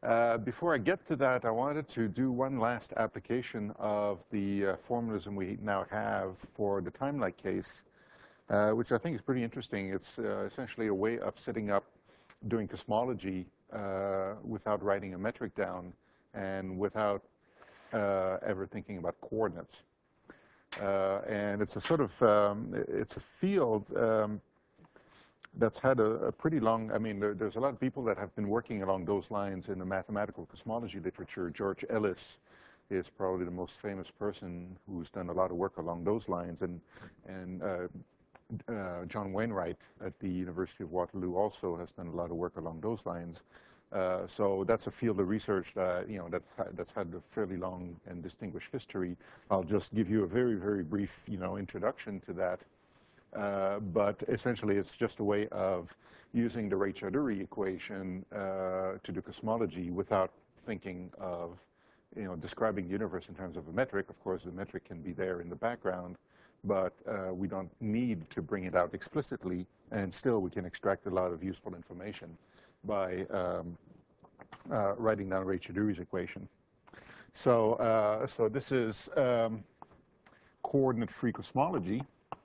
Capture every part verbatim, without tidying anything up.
Uh, before I get to that, I wanted to do one last application of the uh, formalism we now have for the time-like case, uh, which I think is pretty interesting. It's uh, essentially a way of setting up doing cosmology uh, without writing a metric down and without uh, ever thinking about coordinates. Uh, and it's a sort of, um, it's a field um, that's had a, a pretty long, I mean, there, there's a lot of people that have been working along those lines in the mathematical cosmology literature. George Ellis is probably the most famous person who's done a lot of work along those lines. And, and uh, uh, John Wainwright at the University of Waterloo also has done a lot of work along those lines. Uh, so that's a field of research that, you know, that, that's had a fairly long and distinguished history. I'll just give you a very, very brief, you know, introduction to that. Uh, but essentially, it's just a way of using the Ray-Chaudhuri equation uh, to do cosmology without thinking of, you know, describing the universe in terms of a metric. Of course, the metric can be there in the background, but uh, we don't need to bring it out explicitly, and still we can extract a lot of useful information by um, uh, writing down Ray-Chaudhuri's equation. So, uh, so this is um, coordinate-free cosmology.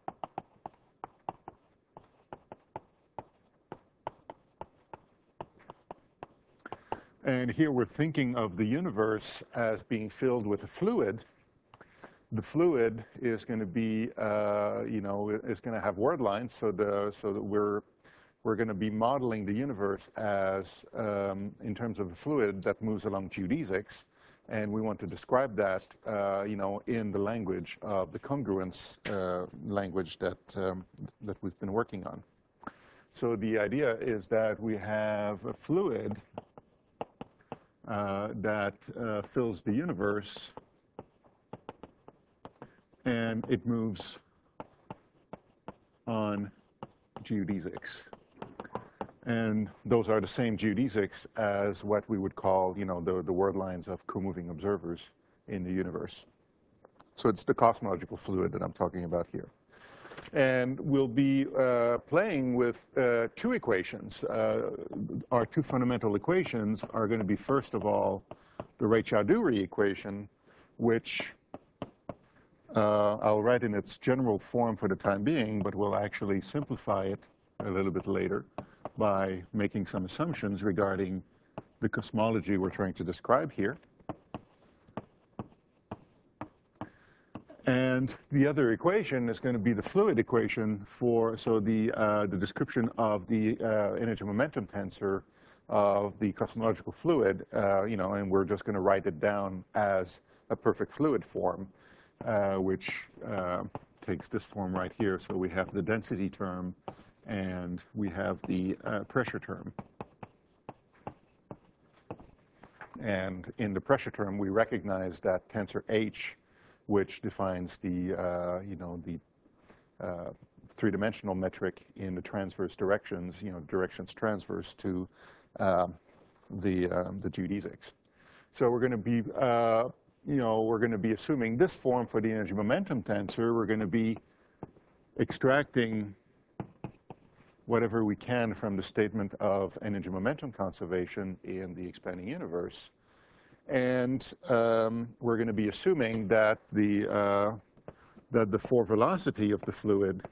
And here we're thinking of the universe as being filled with a fluid. The fluid is going to be, uh, you know, is going to have word lines. So the so that we're we're going to be modeling the universe as um, in terms of a fluid that moves along geodesics, and we want to describe that, uh, you know, in the language of the congruence uh, language that um, that we've been working on. So the idea is that we have a fluid Uh, that uh, fills the universe, and it moves on geodesics. And those are the same geodesics as what we would call, you know, the, the word lines of co-moving observers in the universe. So it's the cosmological fluid that I'm talking about here. And we'll be uh, playing with uh, two equations. Uh, our two fundamental equations are going to be, first of all, the Ray-Chaudhuri equation, which uh, I'll write in its general form for the time being, but we'll actually simplify it a little bit later by making some assumptions regarding the cosmology we're trying to describe here. And the other equation is going to be the fluid equation for, so the, uh, the description of the uh, energy momentum tensor of the cosmological fluid, uh, you know, and we're just going to write it down as a perfect fluid form, uh, which uh, takes this form right here. So we have the density term, and we have the uh, pressure term. And in the pressure term, we recognize that tensor H, which defines the, uh, you know, the uh, three-dimensional metric in the transverse directions, you know, directions transverse to uh, the, uh, the geodesics. So we're going to be, uh, you know, we're going to be assuming this form for the energy momentum tensor. We're going to be extracting whatever we can from the statement of energy momentum conservation in the expanding universe. And um, we're going to be assuming that the, uh, that the four velocity of the fluid,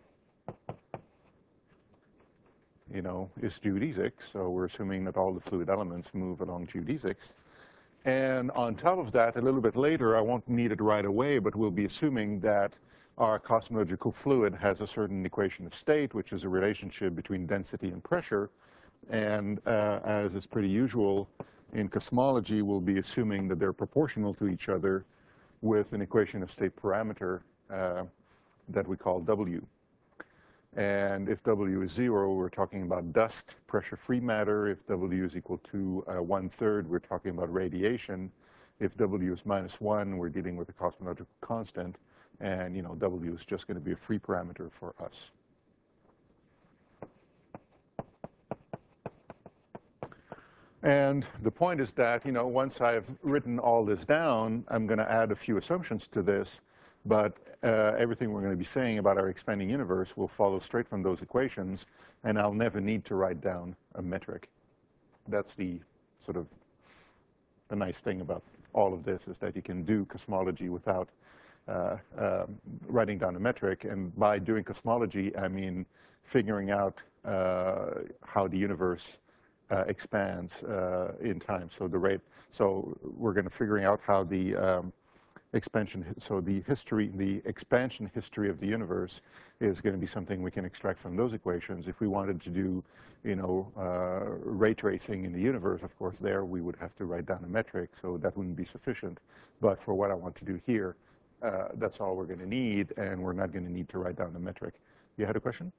you know, is geodesic. So we're assuming that all the fluid elements move along geodesics. And on top of that, a little bit later, I won't need it right away, but we'll be assuming that our cosmological fluid has a certain equation of state, which is a relationship between density and pressure. And uh, as is pretty usual in cosmology, we'll be assuming that they're proportional to each other with an equation of state parameter uh, that we call W. And if W is zero, we're talking about dust, pressure-free matter. If W is equal to uh, one-third, we're talking about radiation. If W is minus one, we're dealing with a cosmological constant. And, you know, W is just going to be a free parameter for us. And the point is that, you know, once I've written all this down, I'm going to add a few assumptions to this. But uh, everything we're going to be saying about our expanding universe will follow straight from those equations, and I'll never need to write down a metric. That's the sort of the nice thing about all of this is that you can do cosmology without uh, uh, writing down a metric. And by doing cosmology, I mean figuring out uh, how the universe uh, expands uh, in time. So the rate. So we're going to figuring out how the um, expansion, so the history, the expansion history of the universe is going to be something we can extract from those equations. If we wanted to do, you know, uh, ray tracing in the universe, of course, there we would have to write down a metric, so that wouldn't be sufficient. But for what I want to do here, uh, that's all we're going to need, and we're not going to need to write down the metric. You had a question?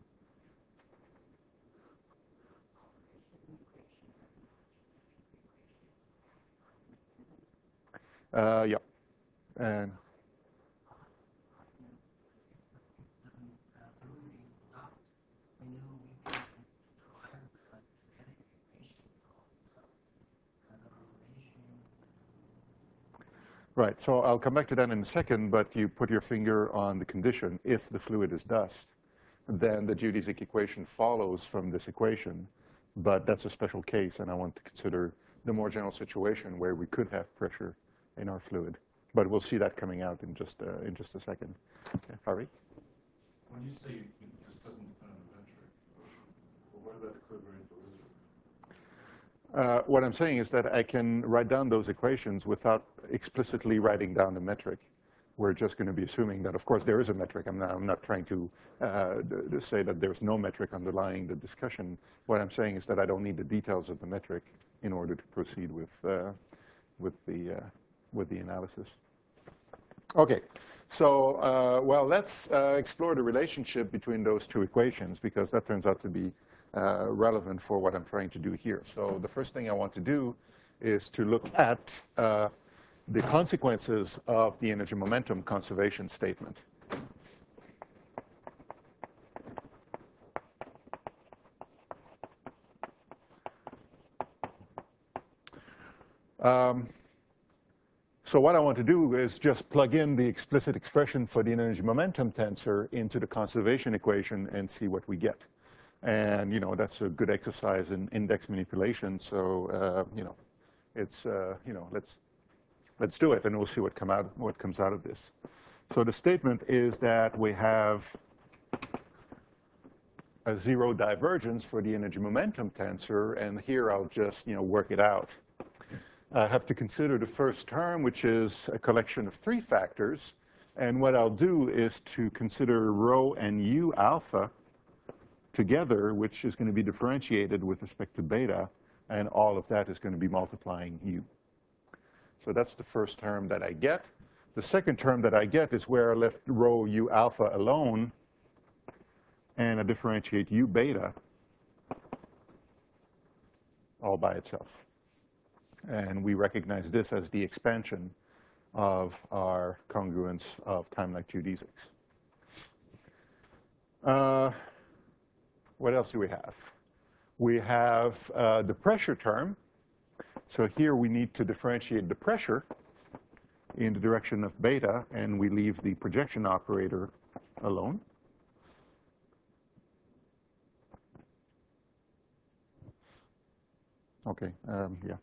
Uh, yeah. And right, so I'll come back to that in a second, but you put your finger on the condition. If the fluid is dust, then the geodesic equation follows from this equation, but that's a special case, and I want to consider the more general situation where we could have pressure in our fluid. But we'll see that coming out in just uh, in just a second. Okay, Harry? When you say this doesn't depend on the metric, well, what about the covariant derivative? Uh, what I'm saying is that I can write down those equations without explicitly writing down the metric. We're just going to be assuming that, of course, there is a metric. I'm not, I'm not trying to, uh, to say that there's no metric underlying the discussion. What I'm saying is that I don't need the details of the metric in order to proceed with, uh, with, the, uh, with the analysis. Okay, so, uh, well, let's uh, explore the relationship between those two equations, because that turns out to be uh, relevant for what I'm trying to do here. So the first thing I want to do is to look at uh, the consequences of the energy momentum conservation statement. Um, so what I want to do is just plug in the explicit expression for the energy momentum tensor into the conservation equation and see what we get. And, you know, that's a good exercise in index manipulation. So, uh, you know, it's, uh, you know, let's, let's do it, and we'll see what, come out, what comes out of this. So the statement is that we have a zero divergence for the energy momentum tensor, and here I'll just, you know, work it out. I have to consider the first term, which is a collection of three factors. And what I'll do is to consider rho and u alpha together, which is going to be differentiated with respect to beta, and all of that is going to be multiplying u. So that's the first term that I get. The second term that I get is where I left rho u alpha alone, and I differentiate u beta all by itself. And we recognize this as the expansion of our congruence of time-like geodesics. Uh, what else do we have? We have uh, the pressure term. So here we need to differentiate the pressure in the direction of beta, and we leave the projection operator alone. Okay, um, yeah.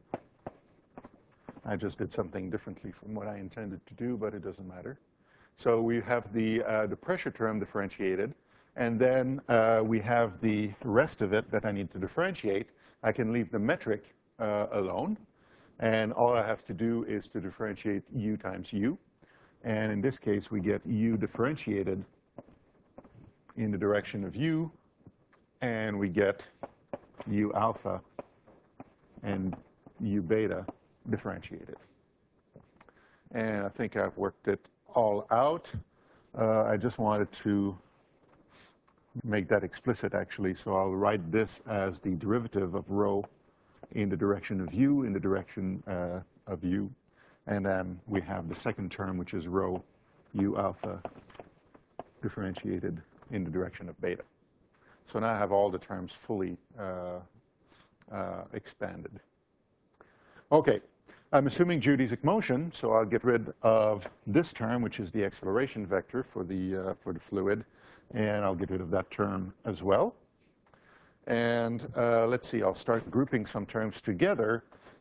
I just did something differently from what I intended to do, but it doesn't matter. So we have the, uh, the pressure term differentiated, and then uh, we have the rest of it that I need to differentiate. I can leave the metric uh, alone, and all I have to do is to differentiate u times u. And in this case, we get u differentiated in the direction of u, and we get u alpha and u beta differentiated. And I think I've worked it all out. Uh, I just wanted to make that explicit, actually. So I'll write this as the derivative of rho in the direction of u, in the direction uh, of u. And then we have the second term, which is rho u alpha differentiated in the direction of beta. So now I have all the terms fully uh, uh, expanded. Okay. I'm assuming geodesic motion, so I'll get rid of this term, which is the acceleration vector for the, uh, for the fluid, and I'll get rid of that term as well. And uh, let's see, I'll start grouping some terms together.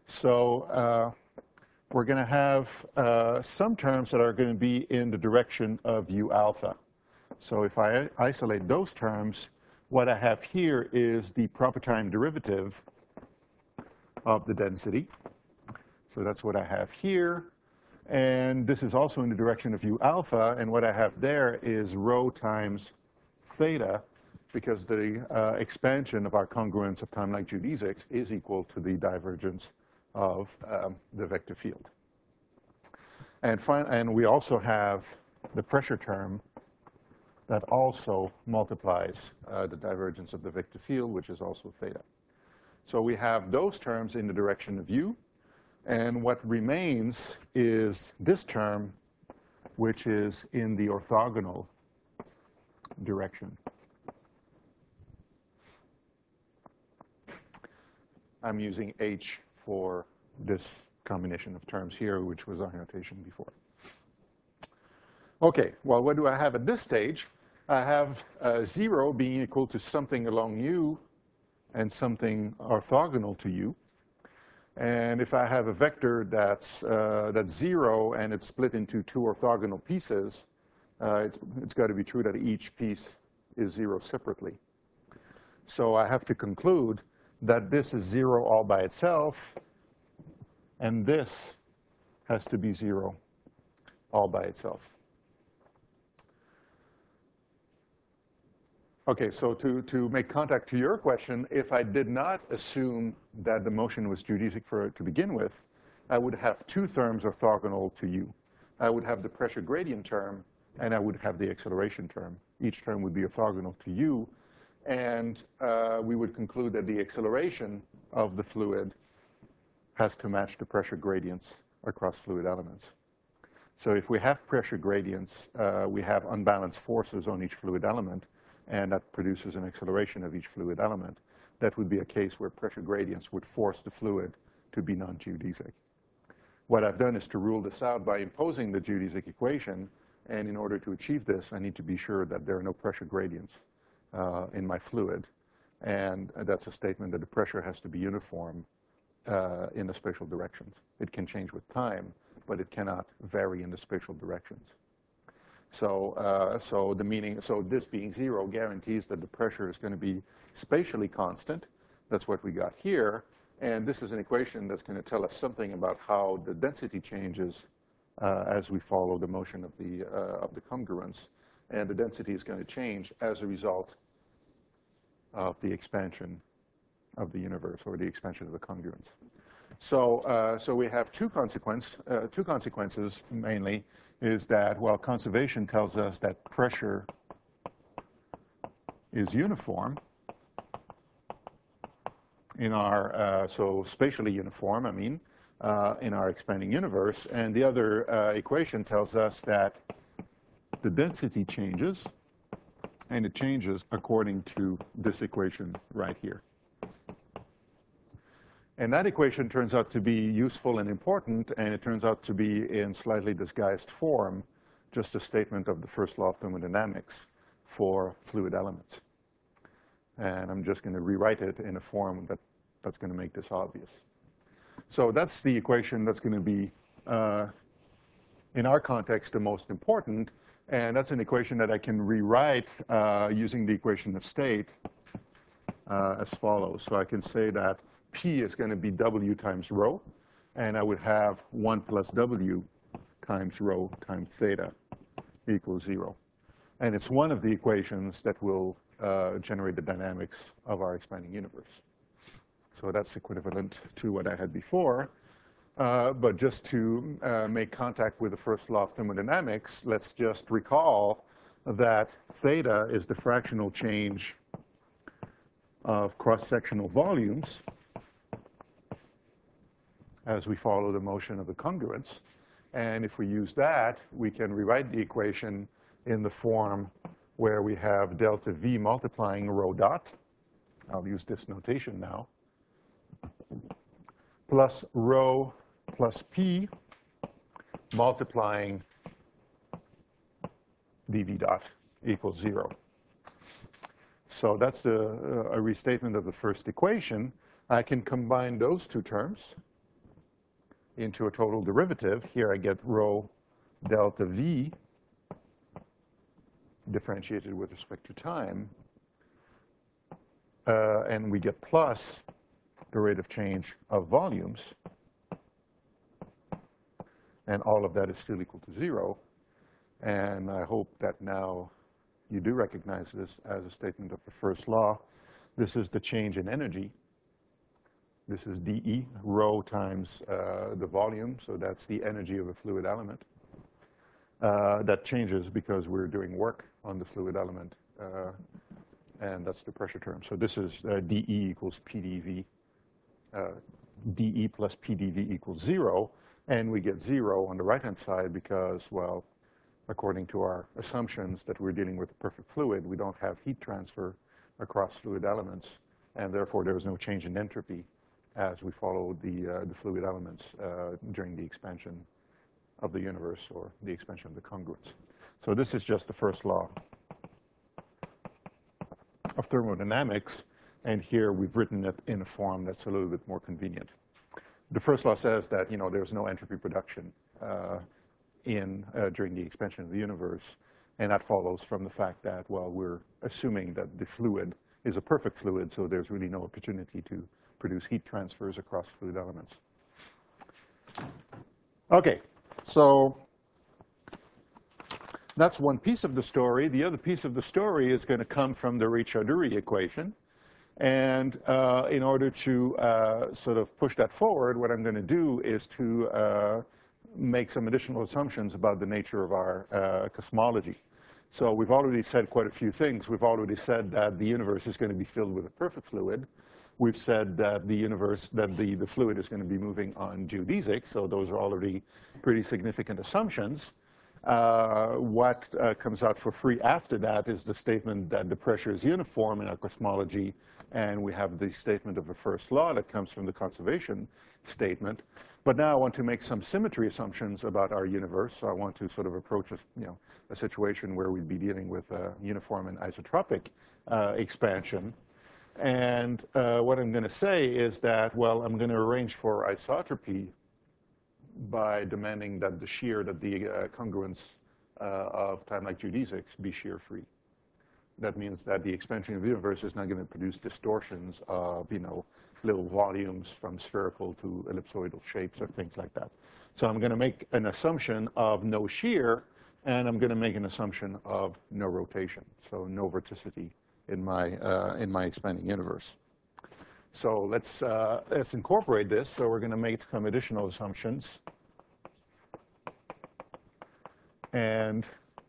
So uh, we're going to have uh, some terms that are going to be in the direction of u alpha. So if I isolate those terms, what I have here is the proper time derivative of the density. So that's what I have here. And this is also in the direction of u alpha. And what I have there is rho times theta, because the uh, expansion of our congruence of time-like geodesics is equal to the divergence of um, the vector field. And, and we also have the pressure term that also multiplies uh, the divergence of the vector field, which is also theta. So we have those terms in the direction of u. And what remains is this term, which is in the orthogonal direction. I'm using h for this combination of terms here, which was our notation before. Okay, well, what do I have at this stage? I have uh, zero being equal to something along u and something orthogonal to u. And if I have a vector that's, uh, that's zero and it's split into two orthogonal pieces, uh, it's, it's got to be true that each piece is zero separately. So I have to conclude that this is zero all by itself, and this has to be zero all by itself. Okay, so to, to make contact to your question, if I did not assume that the motion was geodesic for, to begin with, I would have two terms orthogonal to u. I would have the pressure gradient term, and I would have the acceleration term. Each term would be orthogonal to u, and uh, we would conclude that the acceleration of the fluid has to match the pressure gradients across fluid elements. So if we have pressure gradients, uh, we have unbalanced forces on each fluid element, and that produces an acceleration of each fluid element. That would be a case where pressure gradients would force the fluid to be non-geodesic. What I've done is to rule this out by imposing the geodesic equation, and in order to achieve this, I need to be sure that there are no pressure gradients uh, in my fluid. And that's a statement that the pressure has to be uniform uh, in the spatial directions. It can change with time, but it cannot vary in the spatial directions. So, uh, so the meaning, so this being zero guarantees that the pressure is going to be spatially constant. That's what we got here. And this is an equation that's going to tell us something about how the density changes uh, as we follow the motion of the, uh, of the congruence. And the density is going to change as a result of the expansion of the universe, or the expansion of the congruence. So, uh, so we have two, consequence, uh, two consequences, mainly, is that, well, conservation tells us that pressure is uniform in our, uh, so spatially uniform, I mean, uh, in our expanding universe. And the other uh, equation tells us that the density changes, and it changes according to this equation right here. And that equation turns out to be useful and important, and it turns out to be in slightly disguised form, just a statement of the first law of thermodynamics for fluid elements. And I'm just going to rewrite it in a form that, that's going to make this obvious. So that's the equation that's going to be, uh, in our context, the most important. And that's an equation that I can rewrite uh, using the equation of state uh, as follows. So I can say that P is going to be W times rho, and I would have one plus W times rho times theta equals zero. And it's one of the equations that will uh, generate the dynamics of our expanding universe. So that's equivalent to what I had before. Uh, but just to uh, make contact with the first law of thermodynamics, let's just recall that theta is the fractional change of cross-sectional volumes as we follow the motion of the congruence. And if we use that, we can rewrite the equation in the form where we have delta V multiplying rho dot. I'll use this notation now. Plus rho plus P multiplying dV dot equals zero. So that's a, a restatement of the first equation. I can combine those two terms. into a total derivative. Here I get rho delta V differentiated with respect to time. Uh, and we get plus the rate of change of volumes. And all of that is still equal to zero. And I hope that now you do recognize this as a statement of the first law. This is the change in energy. This is dE, rho times uh, the volume, so that's the energy of a fluid element. Uh, that changes because we're doing work on the fluid element, uh, and that's the pressure term. So this is uh, dE equals P d V. Uh, dE plus P d V equals zero, and we get zero on the right-hand side because, well, according to our assumptions that we're dealing with a perfect fluid, we don't have heat transfer across fluid elements, and therefore there is no change in entropy as we follow the, uh, the fluid elements uh, during the expansion of the universe or the expansion of the congruence. So this is just the first law of thermodynamics, and here we've written it in a form that's a little bit more convenient. The first law says that, you know, there's no entropy production uh, in, uh, during the expansion of the universe, and that follows from the fact that, well, we're assuming that the fluid is a perfect fluid, so there's really no opportunity to produce heat transfers across fluid elements. Okay, so that's one piece of the story. The other piece of the story is going to come from the Raychaudhuri equation. And uh, in order to uh, sort of push that forward, what I'm going to do is to uh, make some additional assumptions about the nature of our uh, cosmology. So we've already said quite a few things. We've already said that the universe is going to be filled with a perfect fluid. We've said that the universe, that the, the fluid is going to be moving on geodesic, so those are already pretty significant assumptions. Uh, what uh, comes out for free after that is the statement that the pressure is uniform in our cosmology, and we have the statement of the first law that comes from the conservation statement. But now I want to make some symmetry assumptions about our universe. So I want to sort of approach a, you know, a situation where we'd be dealing with a uniform and isotropic uh, expansion. And uh, what I'm going to say is that, well, I'm going to arrange for isotropy by demanding that the shear, that the uh, congruence uh, of time-like geodesics be shear-free. That means that the expansion of the universe is not going to produce distortions of, you know, little volumes from spherical to ellipsoidal shapes or things like that. So I'm going to make an assumption of no shear, and I'm going to make an assumption of no rotation, so no vorticity in my, uh, in my expanding universe. So let's, uh, let's incorporate this. So we're going to make some additional assumptions. And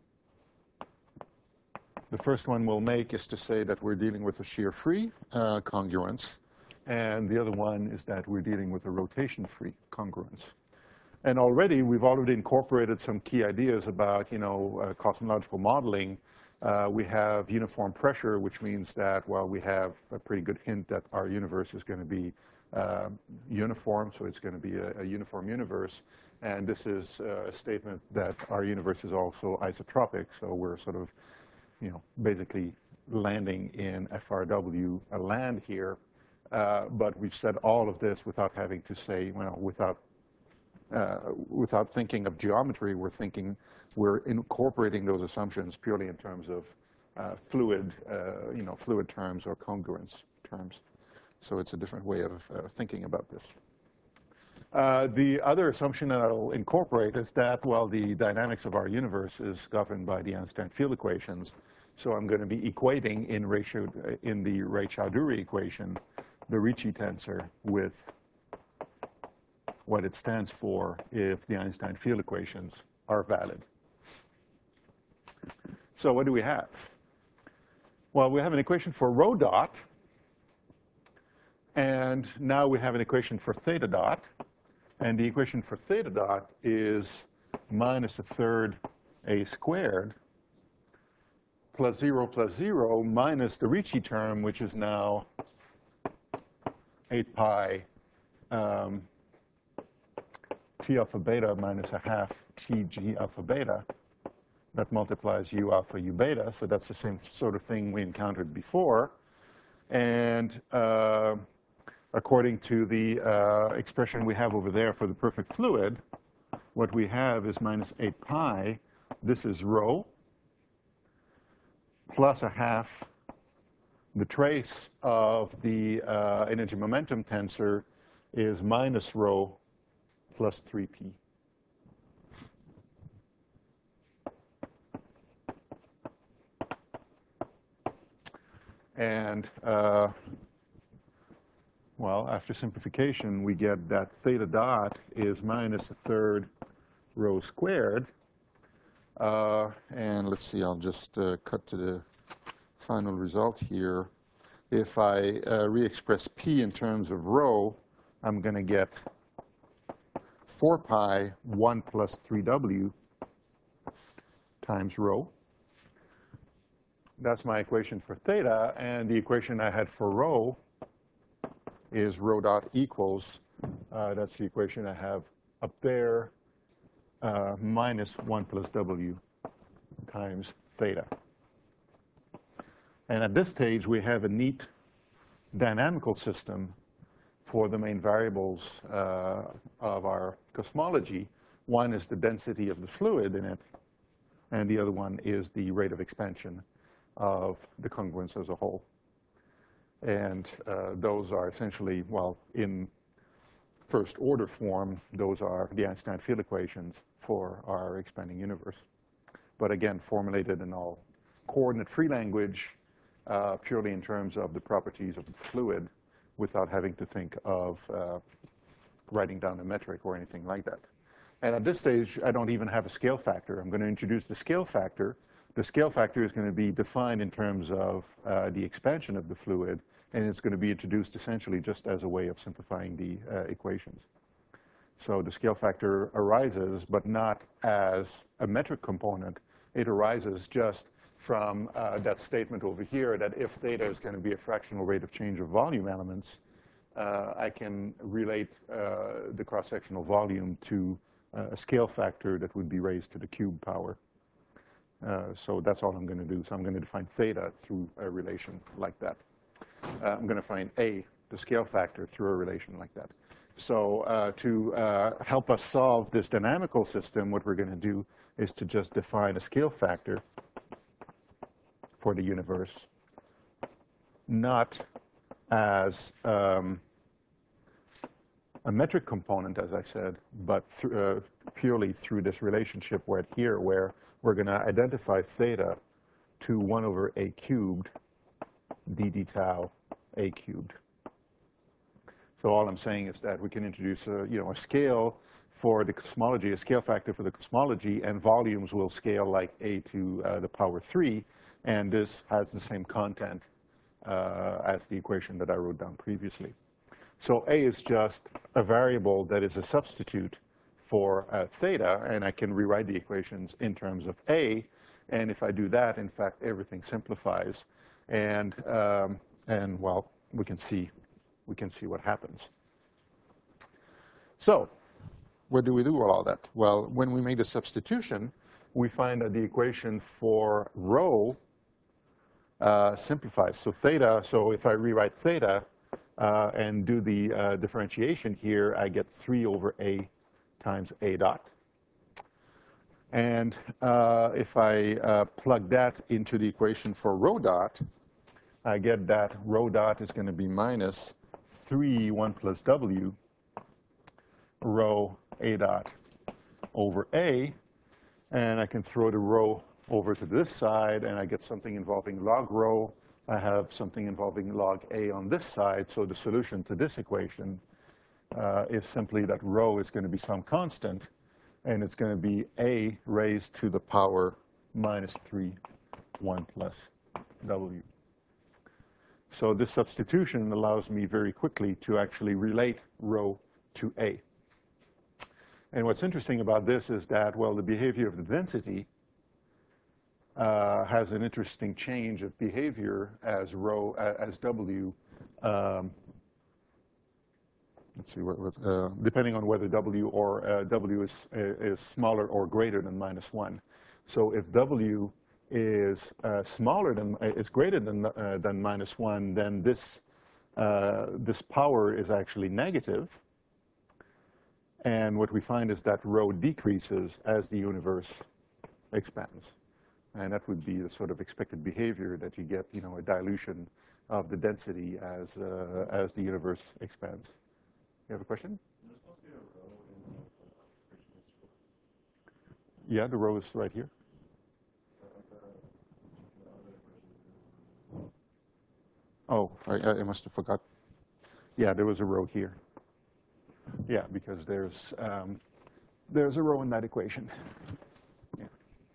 the first one we'll make is to say that we're dealing with a shear-free uh, congruence. And the other one is that we're dealing with a rotation-free congruence. And already, we've already incorporated some key ideas about, you know, uh, cosmological modeling. Uh, we have uniform pressure, which means that, well, we have a pretty good hint that our universe is going to be uh, uniform, so it's going to be a, a uniform universe. And this is uh, a statement that our universe is also isotropic, so we're sort of, you know, basically landing in F R W, a land here. Uh, but we've said all of this without having to say, well, without Uh, without thinking of geometry, we're thinking, we're incorporating those assumptions purely in terms of uh, fluid, uh, you know, fluid terms or congruence terms. So it's a different way of uh, thinking about this. Uh, the other assumption that I'll incorporate is that, well, the dynamics of our universe is governed by the Einstein field equations. So I'm going to be equating in, ratio, in the Raychaudhuri equation the Ricci tensor with what it stands for if the Einstein field equations are valid. So what do we have? Well, we have an equation for rho dot, and now we have an equation for theta dot, and the equation for theta dot is minus a third a squared plus zero plus zero minus the Ricci term, which is now eight pi um, T alpha beta minus a half T G alpha beta. That multiplies U alpha U beta, so that's the same sort of thing we encountered before. And uh, according to the uh, expression we have over there for the perfect fluid, what we have is minus eight pi. This is rho plus a half the trace of the uh, energy momentum tensor is minus rho plus three p. And, uh, well, after simplification, we get that theta dot is minus a third rho squared. Uh, and let's see, I'll just uh, cut to the final result here. If I uh, re-express P in terms of rho, I'm going to get four pi one plus three W times rho. That's my equation for theta, and the equation I had for rho is rho dot equals, uh, that's the equation I have up there, uh, minus one plus W times theta. And at this stage, we have a neat dynamical system for the main variables uh, of our cosmology. One is the density of the fluid in it, and the other one is the rate of expansion of the congruence as a whole. And uh, those are essentially, well, in first order form, those are the Einstein field equations for our expanding universe. But again, formulated in all coordinate-free language, uh, purely in terms of the properties of the fluid, without having to think of uh, writing down a metric or anything like that. And at this stage, I don't even have a scale factor. I'm going to introduce the scale factor. The scale factor is going to be defined in terms of uh, the expansion of the fluid, and it's going to be introduced essentially just as a way of simplifying the uh, equations. So the scale factor arises, but not as a metric component. It arises just from uh, that statement over here that if theta is going to be a fractional rate of change of volume elements, uh, I can relate uh, the cross-sectional volume to uh, a scale factor that would be raised to the cube power. Uh, so that's all I'm going to do. So I'm going to define theta through a relation like that. Uh, I'm going to find A, the scale factor, through a relation like that. So uh, to uh, help us solve this dynamical system, what we're going to do is to just define a scale factor for the universe, not as um, a metric component, as I said, but th uh, purely through this relationship right here, where we're going to identify theta to one over a cubed d d tau a cubed. So all I'm saying is that we can introduce a, you know, a scale for the cosmology, a scale factor for the cosmology, and volumes will scale like a to uh, the power three, and this has the same content uh, as the equation that I wrote down previously. So A is just a variable that is a substitute for uh, theta, and I can rewrite the equations in terms of A, and if I do that, in fact, everything simplifies, and, um, and well, we can see, we can see what happens. So what do we do with all that? Well, when we make the substitution, we find that the equation for rho uh, simplifies. So theta, so if I rewrite theta uh, and do the uh, differentiation here, I get three over a times a dot. And uh, if I uh, plug that into the equation for rho dot, I get that rho dot is going to be minus three one plus w rho a dot over a, and I can throw the rho over to this side, and I get something involving log rho. I have something involving log a on this side, so the solution to this equation uh, is simply that rho is going to be some constant, and it's going to be a raised to the power minus three one plus w. So this substitution allows me very quickly to actually relate rho to a. And what's interesting about this is that, well, the behavior of the density uh, has an interesting change of behavior as rho, as w, um, let's see, what, what, uh, depending on whether w or uh, w is, is smaller or greater than minus one. So if w is uh, smaller than, is greater than, uh, than minus one, then this uh, this power is actually negative. And what we find is that rho decreases as the universe expands. And that would be the sort of expected behavior that you get, you know, a dilution of the density as, uh, as the universe expands. You have a question? There's supposed to be a row in the equation. Yeah, the rho is right here. Oh, I, I must have forgot. Yeah, there was a rho here. Yeah, because there's um, there's a rho in that equation. Yeah.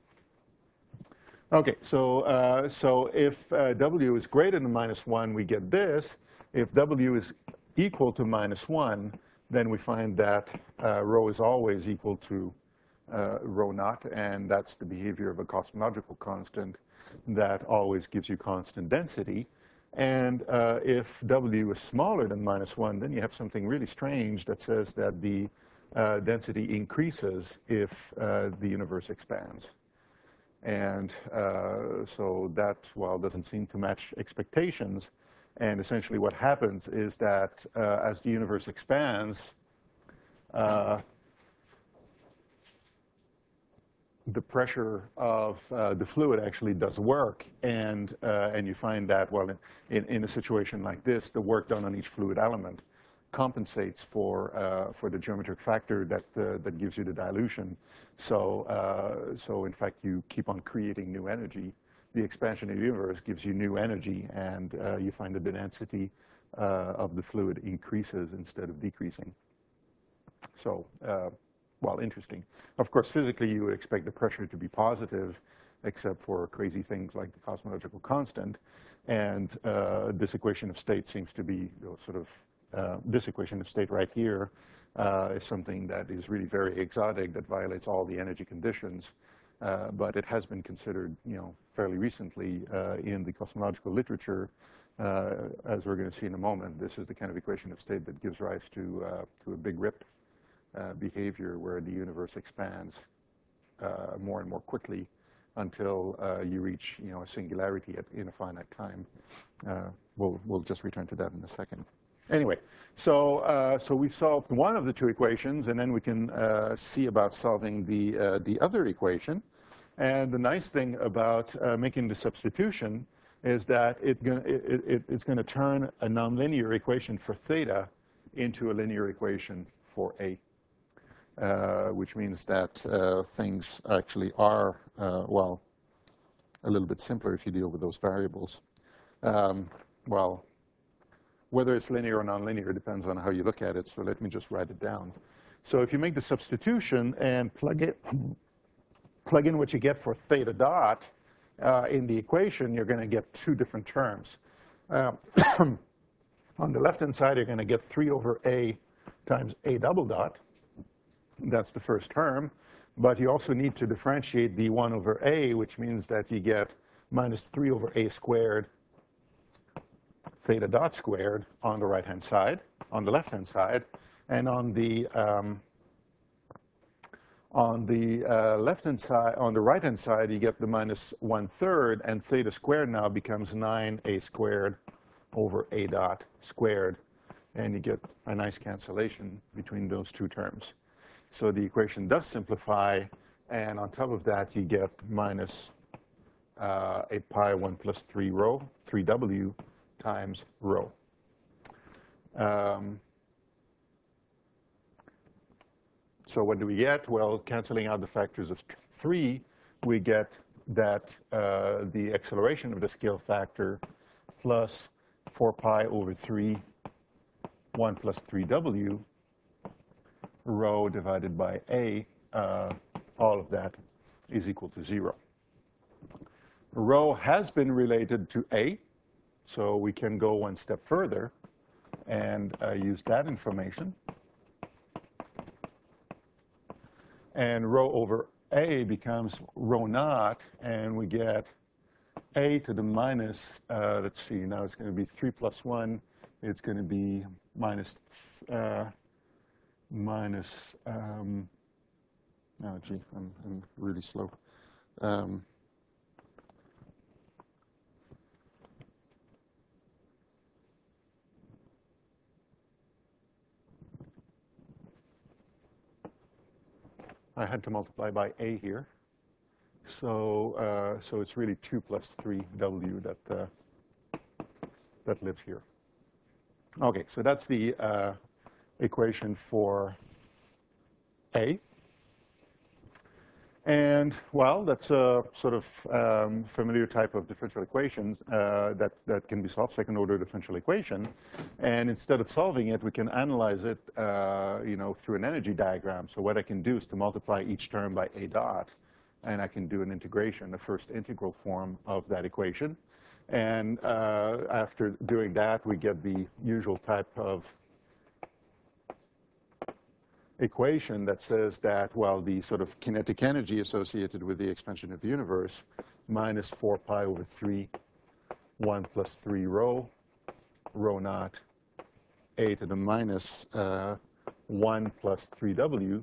Okay, so uh, so if uh, W is greater than minus one, we get this. If W is equal to minus one, then we find that uh, rho is always equal to uh, rho naught, and that's the behavior of a cosmological constant that always gives you constant density. And uh, if W is smaller than minus one, then you have something really strange that says that the uh, density increases if uh, the universe expands. And uh, so that, well, doesn't seem to match expectations. And essentially what happens is that uh, as the universe expands, uh, the pressure of uh, the fluid actually does work, and uh, and you find that, well, in, in a situation like this, the work done on each fluid element compensates for uh, for the geometric factor that uh, that gives you the dilution. So uh, so in fact, you keep on creating new energy. The expansion of the universe gives you new energy, and uh, you find that the density uh, of the fluid increases instead of decreasing. So. Uh, Well, interesting. Of course, physically, you would expect the pressure to be positive, except for crazy things like the cosmological constant. And uh, this equation of state seems to be, you know, sort of, uh, this equation of state right here uh, is something that is really very exotic, that violates all the energy conditions. Uh, but it has been considered, you know, fairly recently uh, in the cosmological literature. Uh, as we're going to see in a moment, this is the kind of equation of state that gives rise to, uh, to a big rip. Uh, behavior where the universe expands uh, more and more quickly until uh, you reach, you know, a singularity at, in a finite time. Uh, we'll, we'll just return to that in a second. Anyway, so, uh, so we've solved one of the two equations, and then we can uh, see about solving the, uh, the other equation. And the nice thing about uh, making the substitution is that it, it, it, it's going to turn a nonlinear equation for theta into a linear equation for A. Uh, which means that uh, things actually are, uh, well, a little bit simpler if you deal with those variables. Um, well, whether it's linear or nonlinear depends on how you look at it, so let me just write it down. So if you make the substitution and plug, it, plug in what you get for theta dot uh, in the equation, you're going to get two different terms. Uh, on the left-hand side, you're going to get three over A times A double dot. That's the first term, but you also need to differentiate the one over A, which means that you get minus three over A squared theta dot squared on the right-hand side, on the left-hand side, and on the um, on the uh, left-hand side, on the right-hand side, you get the minus one-third, and theta squared now becomes nine A squared over A dot squared, and you get a nice cancellation between those two terms. So the equation does simplify, and on top of that, you get minus uh, a pi one plus three rho, three W times rho. Um, so what do we get? Well, canceling out the factors of three, we get that uh, the acceleration of the scale factor plus four pi over three, one plus three W, rho divided by A, uh, all of that is equal to zero. Rho has been related to A, so we can go one step further and uh, use that information. And rho over A becomes rho naught, and we get A to the minus, uh, let's see, now it's going to be three plus one. It's going to be minus, uh, minus, um, oh, gee, I'm, I'm really slow. Um, I had to multiply by A here. So, uh, so it's really two plus three W that, uh, that lives here. Okay, so that's the uh, equation for A. And, well, that's a sort of um, familiar type of differential equations uh, that, that can be solved, second-order differential equation. And instead of solving it, we can analyze it, uh, you know, through an energy diagram. So what I can do is to multiply each term by A dot, and I can do an integration, the first integral form of that equation. And uh, after doing that, we get the usual type of equation that says that, well, the sort of kinetic energy associated with the expansion of the universe minus four pi over three, one plus three rho, rho naught, a to the minus uh, one plus three w,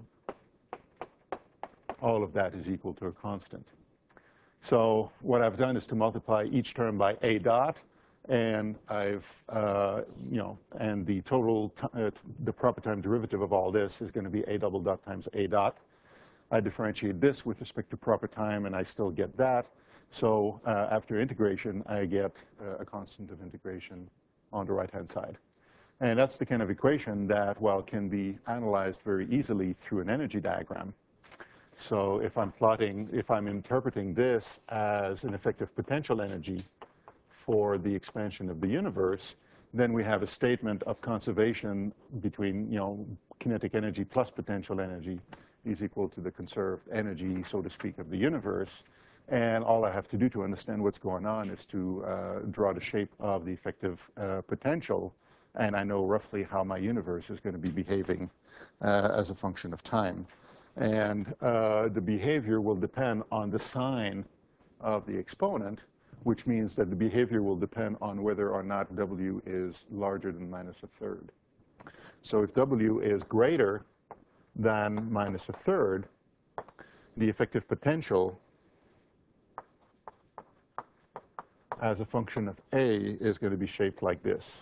all of that is equal to a constant. So what I've done is to multiply each term by A dot, and I've, uh, you know, and the total, t uh, the proper time derivative of all this is going to be A double dot times A dot. I differentiate this with respect to proper time, and I still get that. So uh, after integration, I get uh, a constant of integration on the right-hand side. And that's the kind of equation that, well, can be analyzed very easily through an energy diagram. So if I'm plotting, if I'm interpreting this as an effective potential energy for the expansion of the universe, then we have a statement of conservation between, you know, kinetic energy plus potential energy is equal to the conserved energy, so to speak, of the universe. And all I have to do to understand what's going on is to uh, draw the shape of the effective uh, potential, and I know roughly how my universe is going to be behaving uh, as a function of time. And uh, the behavior will depend on the sign of the exponent, which means that the behavior will depend on whether or not W is larger than minus a third. So if W is greater than minus a third, the effective potential as a function of A is going to be shaped like this.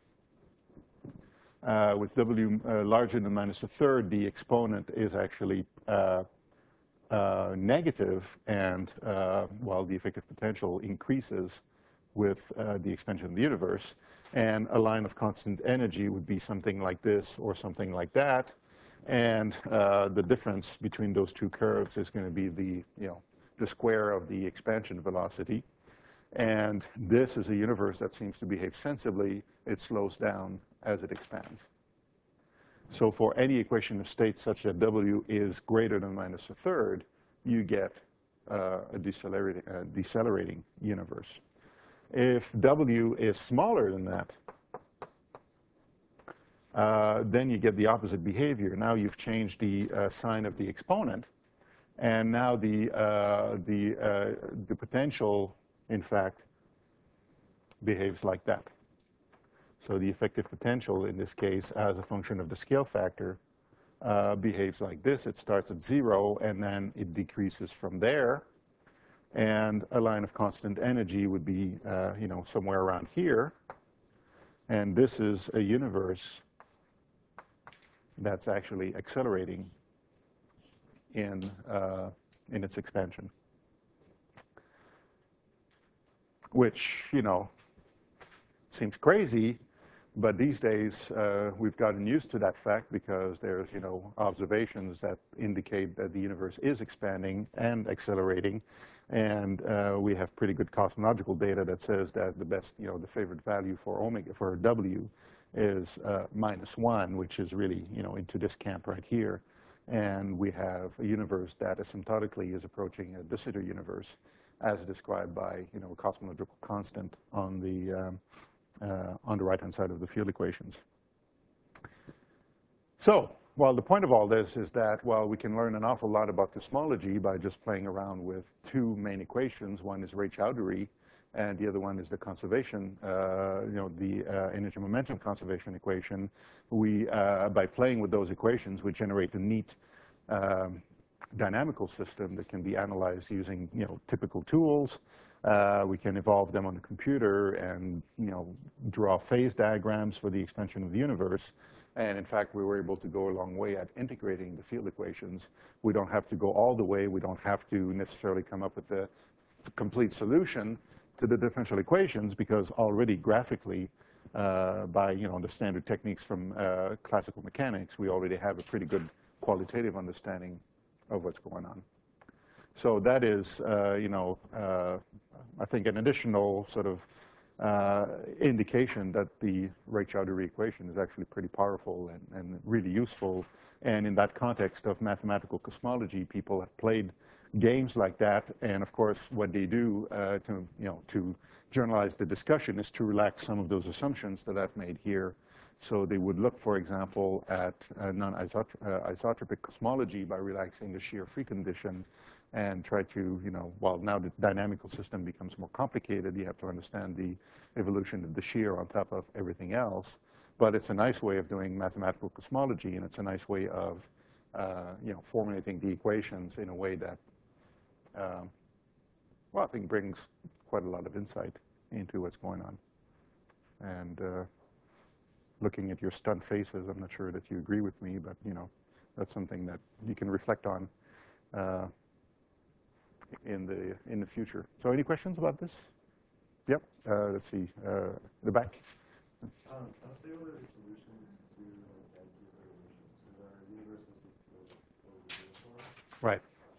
Uh, with W uh, larger than minus a third, the exponent is actually uh, uh, negative, and uh, while the effective potential increases with uh, the expansion of the universe. And a line of constant energy would be something like this or something like that. And uh, the difference between those two curves is going to be the, you know, the square of the expansion velocity. And this is a universe that seems to behave sensibly. It slows down as it expands. So for any equation of state such that W is greater than minus a third, you get uh, a decelerating, uh, decelerating universe. If W is smaller than that, uh, then you get the opposite behavior. Now you've changed the uh, sign of the exponent, and now the, uh, the, uh, the potential, in fact, behaves like that. So the effective potential in this case as a function of the scale factor uh, behaves like this. It starts at zero and then it decreases from there. And a line of constant energy would be uh, you know, somewhere around here. And this is a universe that's actually accelerating in, uh, in its expansion. Which, you know, seems crazy. But these days, uh, we've gotten used to that fact because there's, you know, observations that indicate that the universe is expanding and accelerating. And uh, we have pretty good cosmological data that says that the best, you know, the favorite value for omega, for W is uh, minus one, which is really, you know, into this camp right here. And we have a universe that asymptotically is approaching a de Sitter universe as described by, you know, a cosmological constant on the, um, Uh, on the right-hand side of the field equations. So, well, the point of all this is that, well, we can learn an awful lot about cosmology by just playing around with two main equations. One is Ray-Chowdhury, and the other one is the conservation, uh, you know, the uh, energy momentum conservation equation. We, uh, by playing with those equations, we generate a neat um, dynamical system that can be analyzed using, you know, typical tools. Uh, we can evolve them on the computer and, you know, draw phase diagrams for the expansion of the universe. And in fact, we were able to go a long way at integrating the field equations. We don't have to go all the way. We don't have to necessarily come up with the complete solution to the differential equations, because already graphically, uh, by you know the standard techniques from uh, classical mechanics, we already have a pretty good qualitative understanding of what's going on. So that is, uh, you know, uh, I think an additional sort of uh, indication that the Raychaudhuri equation is actually pretty powerful and, and really useful. And in that context of mathematical cosmology, people have played games like that. And of course, what they do uh, to, you know, to generalize the discussion is to relax some of those assumptions that I've made here. So they would look, for example, at uh, non-isotropic cosmology by relaxing the shear free condition, and try to, you know, while now the dynamical system becomes more complicated, you have to understand the evolution of the shear on top of everything else. But it's a nice way of doing mathematical cosmology, and it's a nice way of, uh, you know, formulating the equations in a way that, um, well, I think brings quite a lot of insight into what's going on. And uh, looking at your stunned faces, I'm not sure that you agree with me, but, you know, that's something that you can reflect on Uh, in the in the future. So any questions about this? Yep. Uh, let's see. Uh, the back. Um, I'll say what are the solutions to uh, density variations with our universes of uniform? Right.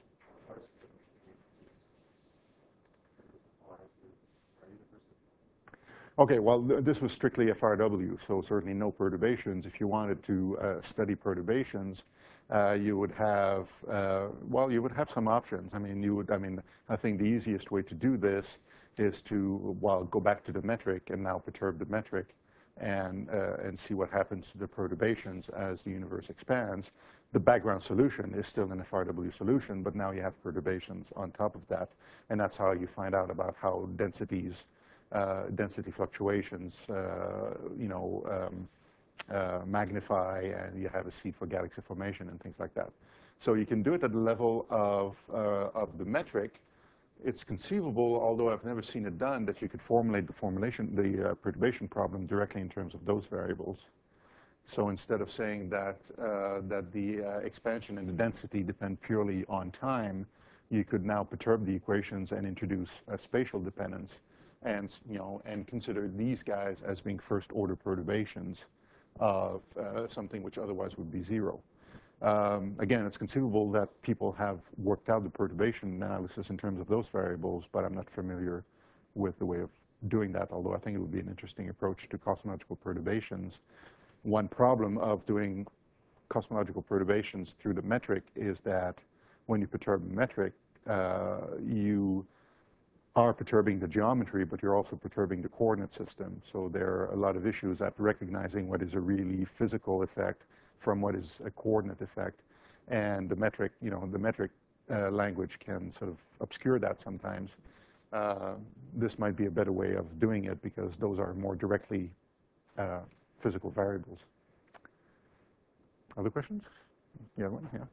Okay, well, th this was strictly F R W, so certainly no perturbations. If you wanted to uh, study perturbations, uh, you would have, uh, well, you would have some options. I mean, you would, I mean, I think the easiest way to do this is to, well, go back to the metric and now perturb the metric and, uh, and see what happens to the perturbations as the universe expands. The background solution is still an F R W solution, but now you have perturbations on top of that. And that's how you find out about how densities Uh, density fluctuations, uh, you know, um, uh, magnify, and you have a seed for galaxy formation and things like that. So you can do it at the level of, uh, of the metric. It's conceivable, although I've never seen it done, that you could formulate the formulation, the uh, perturbation problem directly in terms of those variables. So instead of saying that, uh, that the uh, expansion and the density depend purely on time, you could now perturb the equations and introduce a spatial dependence. And, you know, and consider these guys as being first-order perturbations of uh, something which otherwise would be zero. Um, again, it's conceivable that people have worked out the perturbation analysis in terms of those variables, but I'm not familiar with the way of doing that, although I think it would be an interesting approach to cosmological perturbations. One problem of doing cosmological perturbations through the metric is that when you perturb the metric, uh, you are perturbing the geometry, but you're also perturbing the coordinate system. So there are a lot of issues at recognizing what is a really physical effect from what is a coordinate effect. And the metric, you know, the metric uh, language can sort of obscure that sometimes. Uh, this might be a better way of doing it because those are more directly uh, physical variables. Other questions? Yeah, one, yeah.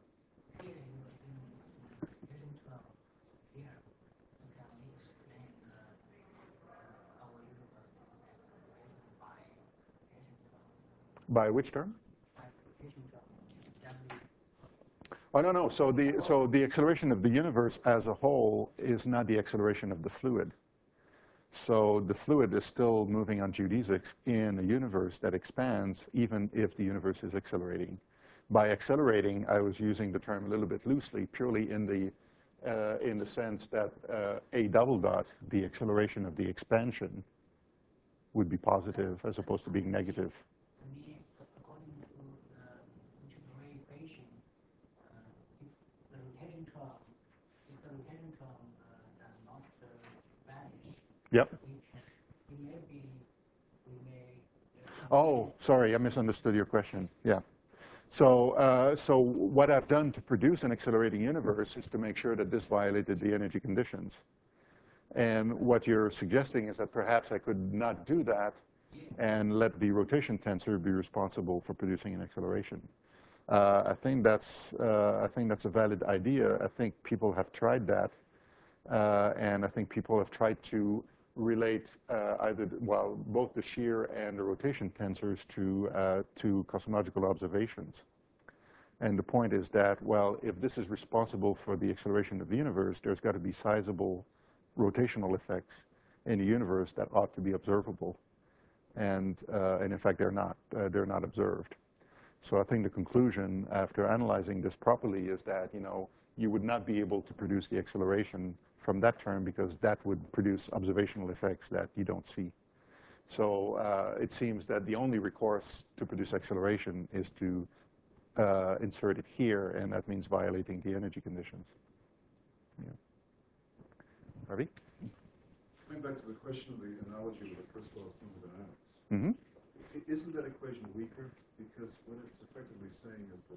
By which term? Oh, no, no. So the, so the acceleration of the universe as a whole is not the acceleration of the fluid. So the fluid is still moving on geodesics in a universe that expands even if the universe is accelerating. By accelerating, I was using the term a little bit loosely, purely in the, uh, in the sense that uh, a double dot, the acceleration of the expansion, would be positive as opposed to being negative. Yep. Oh, sorry, I misunderstood your question. Yeah. So, uh, so what I've done to produce an accelerating universe is to make sure that this violated the energy conditions. And what you're suggesting is that perhaps I could not do that and let the rotation tensor be responsible for producing an acceleration. Uh, I think that's uh, I think that's a valid idea. I think people have tried that, uh, and I think people have tried to relate uh, either, well, both the shear and the rotation tensors to, uh, to cosmological observations. And the point is that, well, if this is responsible for the acceleration of the universe, there's got to be sizable rotational effects in the universe that ought to be observable. And, uh, and in fact, they're not. Uh, they're not observed. So I think the conclusion, after analyzing this properly, is that, you know, you would not be able to produce the acceleration from that term because that would produce observational effects that you don't see. So uh, it seems that the only recourse to produce acceleration is to uh, insert it here, and that means violating the energy conditions. Yeah. Harvey? Going back to the question of the analogy with the first law of thermodynamics, Mm-hmm. i- isn't that equation weaker? Because what it's effectively saying is that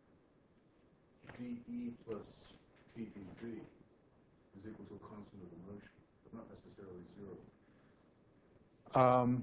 dE plus P dV is equal to a constant of the motion, but not necessarily zero. Um,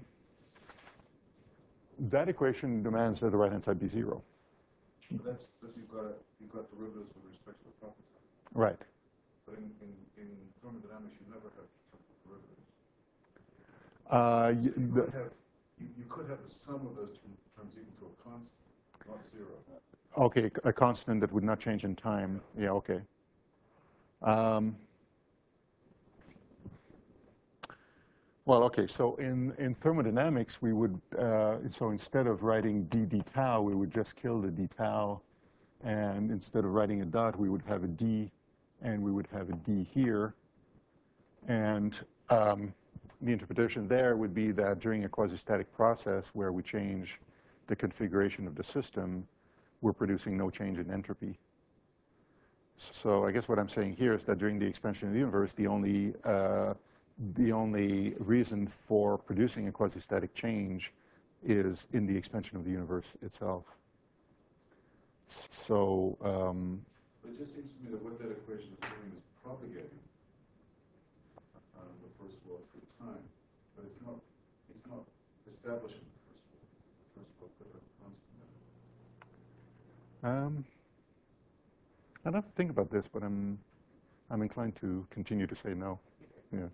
that equation demands that the right-hand side be zero. But that's because you've got, a, you've got derivatives with respect to the property. Right. But in, in, in thermodynamics, you never have derivatives. Uh, y- You the, could have, you, you could have the sum of those two terms equal to a constant, not zero. okay, a constant that would not change in time. Yeah, okay. Um, well, okay, so in, in thermodynamics, we would, uh, so instead of writing d d tau, we would just kill the d tau. And instead of writing a dot, we would have a d, and we would have a d here. And um, the interpretation there would be that during a quasi-static process where we change the configuration of the system, we're producing no change in entropy. So I guess what I'm saying here is that during the expansion of the universe, the only, uh, the only reason for producing a quasi-static change is in the expansion of the universe itself. So, um, But it just seems to me that what that equation is doing is propagating uh, the first law through time, but it's not, it's not establishing the first law. The first law put a constant in it. um, I'd have to think about this, but I'm, I'm inclined to continue to say no. Yeah.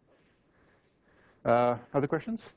Uh, other questions?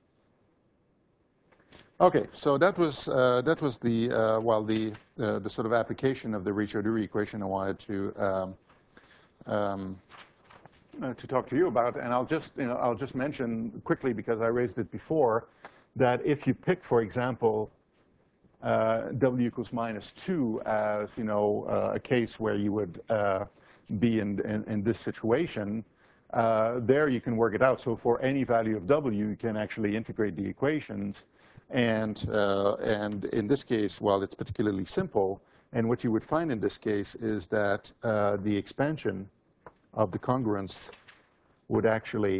Okay, so that was uh, that was the uh, well the uh, the sort of application of the Ricciarduri equation I wanted to um, um, uh, to talk to you about, and I'll just you know I'll just mention quickly because I raised it before that if you pick, for example, uh, w equals minus two as you know uh, a case where you would uh, be in, in in this situation, uh, there you can work it out. So for any value of w, you can actually integrate the equations. And, uh, and in this case, well, it's particularly simple. And what you would find in this case is that uh, the expansion of the congruence would actually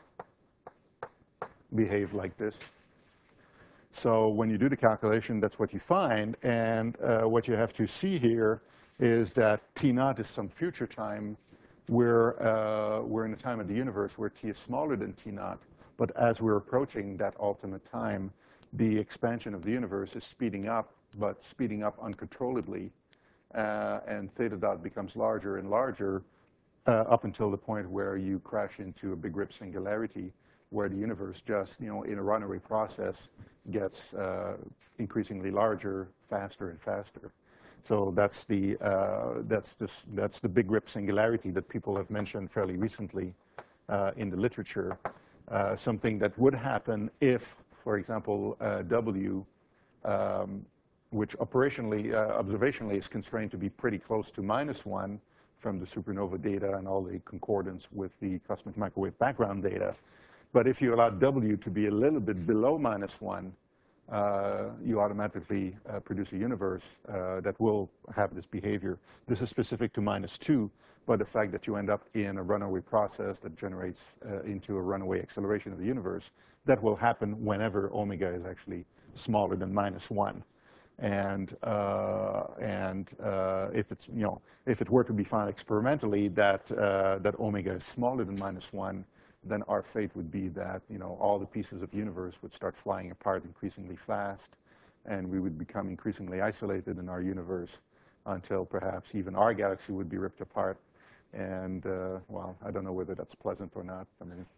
behave like this. So when you do the calculation, that's what you find. And uh, what you have to see here is that T naught is some future time. We're, uh, we're in a time of the universe where T is smaller than T naught. But as we're approaching that ultimate time, the expansion of the universe is speeding up, but speeding up uncontrollably. Uh, and theta dot becomes larger and larger uh, up until the point where you crash into a big rip singularity, where the universe just, you know, in a runaway process gets uh, increasingly larger, faster and faster. So that's the, uh, that's, this, that's the big rip singularity that people have mentioned fairly recently uh, in the literature. Uh, something that would happen if, for example, uh, W, um, which operationally, uh, observationally is constrained to be pretty close to minus one from the supernova data and all the concordance with the cosmic microwave background data. But if you allow W to be a little bit below minus one, uh, you automatically uh, produce a universe uh, that will have this behavior. This is specific to minus two, but the fact that you end up in a runaway process that generates uh, into a runaway acceleration of the universe, that will happen whenever omega is actually smaller than minus one. And, uh, and uh, if it's, you know, if it were to be found experimentally that, uh, that omega is smaller than minus one, then our fate would be that, you know, all the pieces of the universe would start flying apart increasingly fast, and we would become increasingly isolated in our universe until perhaps even our galaxy would be ripped apart. And, uh, well, I don't know whether that's pleasant or not. I mean,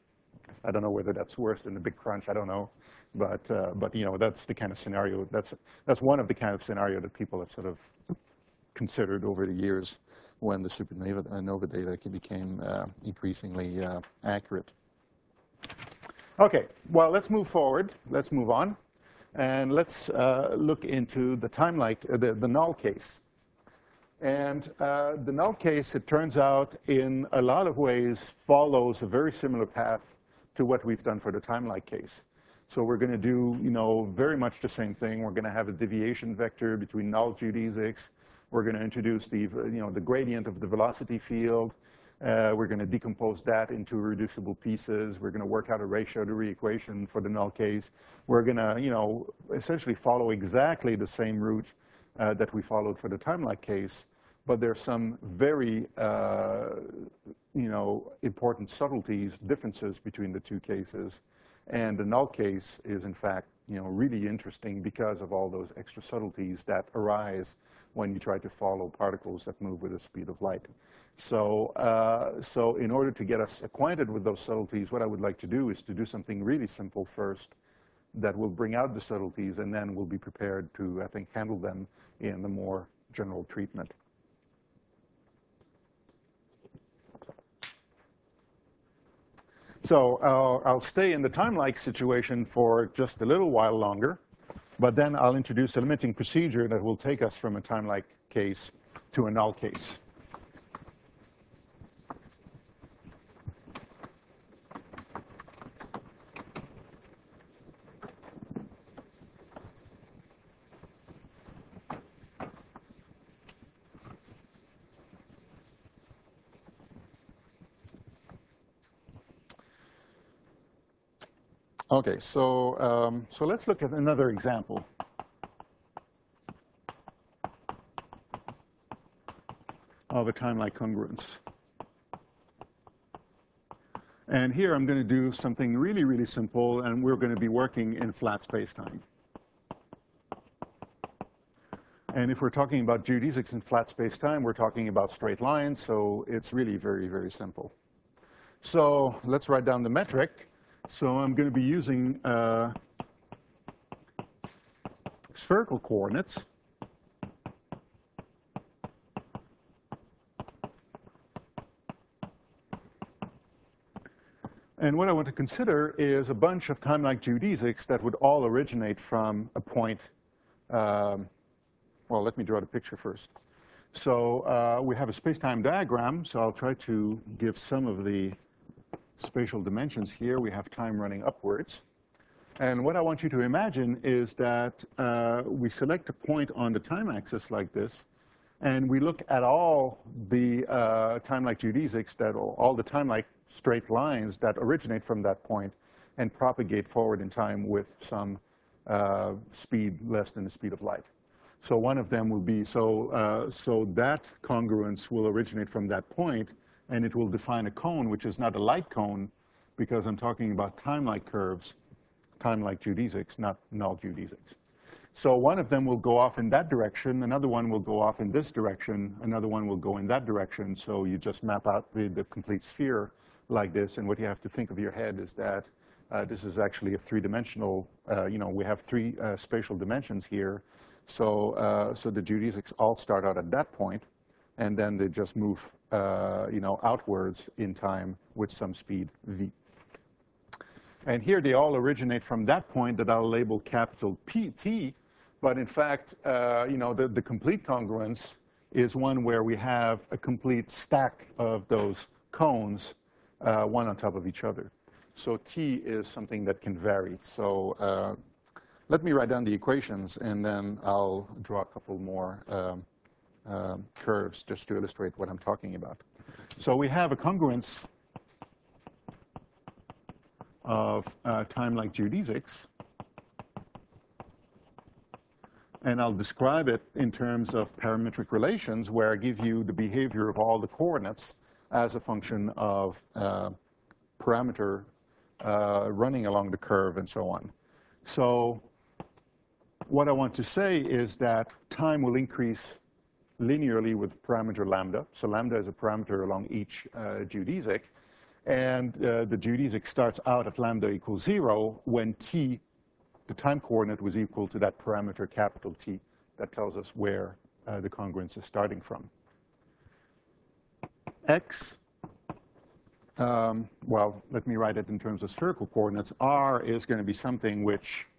I don't know whether that's worse than the Big Crunch. I don't know, but uh, but you know that's the kind of scenario. That's that's one of the kind of scenario that people have sort of considered over the years when the supernova data became uh, increasingly uh, accurate. Okay, well, let's move forward. Let's move on, and let's uh, look into the time-like uh, the the null case. And uh, the null case, it turns out, in a lot of ways, follows a very similar path to what we've done for the time-like case. So we're going to do, you know, very much the same thing. We're going to have a deviation vector between null geodesics. We're going to introduce the, you know, the gradient of the velocity field. Uh, we're going to decompose that into reducible pieces. We're going to work out a ratio to re-equation for the null case. We're going to, you know, essentially follow exactly the same route uh, that we followed for the time-like case. But there's some very, uh, you know, important subtleties, differences between the two cases. And the null case is, in fact, you know, really interesting because of all those extra subtleties that arise when you try to follow particles that move with the speed of light. So, uh, so in order to get us acquainted with those subtleties, what I would like to do is to do something really simple first that will bring out the subtleties, and then we'll be prepared to, I think, handle them in the more general treatment. So I'll, I'll stay in the time-like situation for just a little while longer, but then I'll introduce a limiting procedure that will take us from a time-like case to a null case. Okay, so, um, so let's look at another example. Of a time-like congruence. And here I'm going to do something really, really simple, and we're going to be working in flat space-time. And if we're talking about geodesics in flat space-time, we're talking about straight lines, so it's really very, very simple. So let's write down the metric. So I'm going to be using uh, spherical coordinates. And what I want to consider is a bunch of time-like geodesics that would all originate from a point. Um, well, let me draw the picture first. So uh, we have a space-time diagram, so I'll try to give some of the spatial dimensions here. We have time running upwards. And what I want you to imagine is that uh, we select a point on the time axis like this, and we look at all the uh, time-like geodesics, that all the time-like straight lines that originate from that point and propagate forward in time with some uh, speed less than the speed of light. So one of them will be, so, uh, so that congruence will originate from that point, and it will define a cone, which is not a light cone, because I'm talking about time-like curves, time-like geodesics, not null geodesics. So one of them will go off in that direction, another one will go off in this direction, another one will go in that direction, so you just map out the, the complete sphere like this, and what you have to think of your head is that uh, this is actually a three-dimensional, uh, you know, we have three uh, spatial dimensions here, so, uh, so the geodesics all start out at that point, and then they just move, uh, you know, outwards in time with some speed v. And here they all originate from that point that I'll label capital P T, but in fact, uh, you know, the, the complete congruence is one where we have a complete stack of those cones, uh, one on top of each other. So T is something that can vary. So uh, let me write down the equations, and then I'll draw a couple more um, uh, curves just to illustrate what I'm talking about. So we have a congruence of uh, time-like geodesics, and I'll describe it in terms of parametric relations, where I give you the behavior of all the coordinates as a function of uh, parameter uh, running along the curve and so on. So what I want to say is that time will increase linearly with parameter lambda. So lambda is a parameter along each uh, geodesic. And uh, the geodesic starts out at lambda equals zero when t, the time coordinate, was equal to that parameter capital T that tells us where uh, the congruence is starting from. X, um, well, let me write it in terms of spherical coordinates. R is going to be something which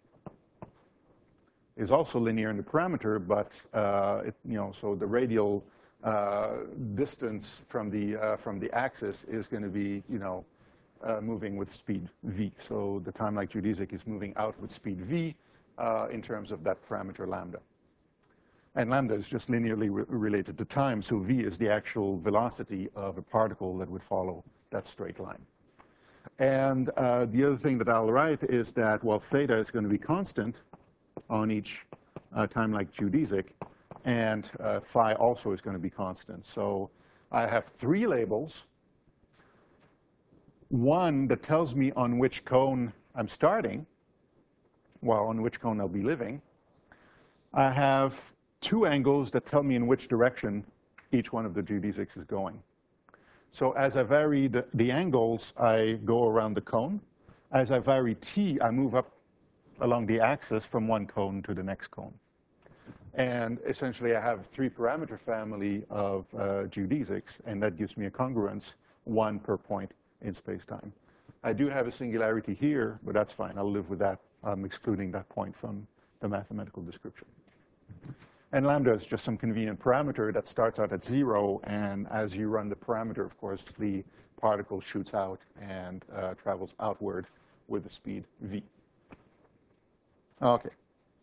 is also linear in the parameter, but uh, it, you know, so the radial uh, distance from the uh, from the axis is going to be, you know, uh, moving with speed v. So the time-like geodesic is moving out with speed v uh, in terms of that parameter lambda. And lambda is just linearly re related to time, so v is the actual velocity of a particle that would follow that straight line. And uh, the other thing that I'll write is that, well, theta is going to be constant on each uh, time-like geodesic, and uh, phi also is going to be constant. So I have three labels. One that tells me on which cone I'm starting, well, on which cone I'll be living. I have two angles that tell me in which direction each one of the geodesics is going. So as I vary the, the angles, I go around the cone. As I vary t, I move up along the axis from one cone to the next cone. And essentially, I have a three-parameter family of uh, geodesics, and that gives me a congruence, one per point in space-time. I do have a singularity here, but that's fine. I'll live with that. I'm excluding that point from the mathematical description. And lambda is just some convenient parameter that starts out at zero, and as you run the parameter, of course, the particle shoots out and uh, travels outward with the speed v. Okay.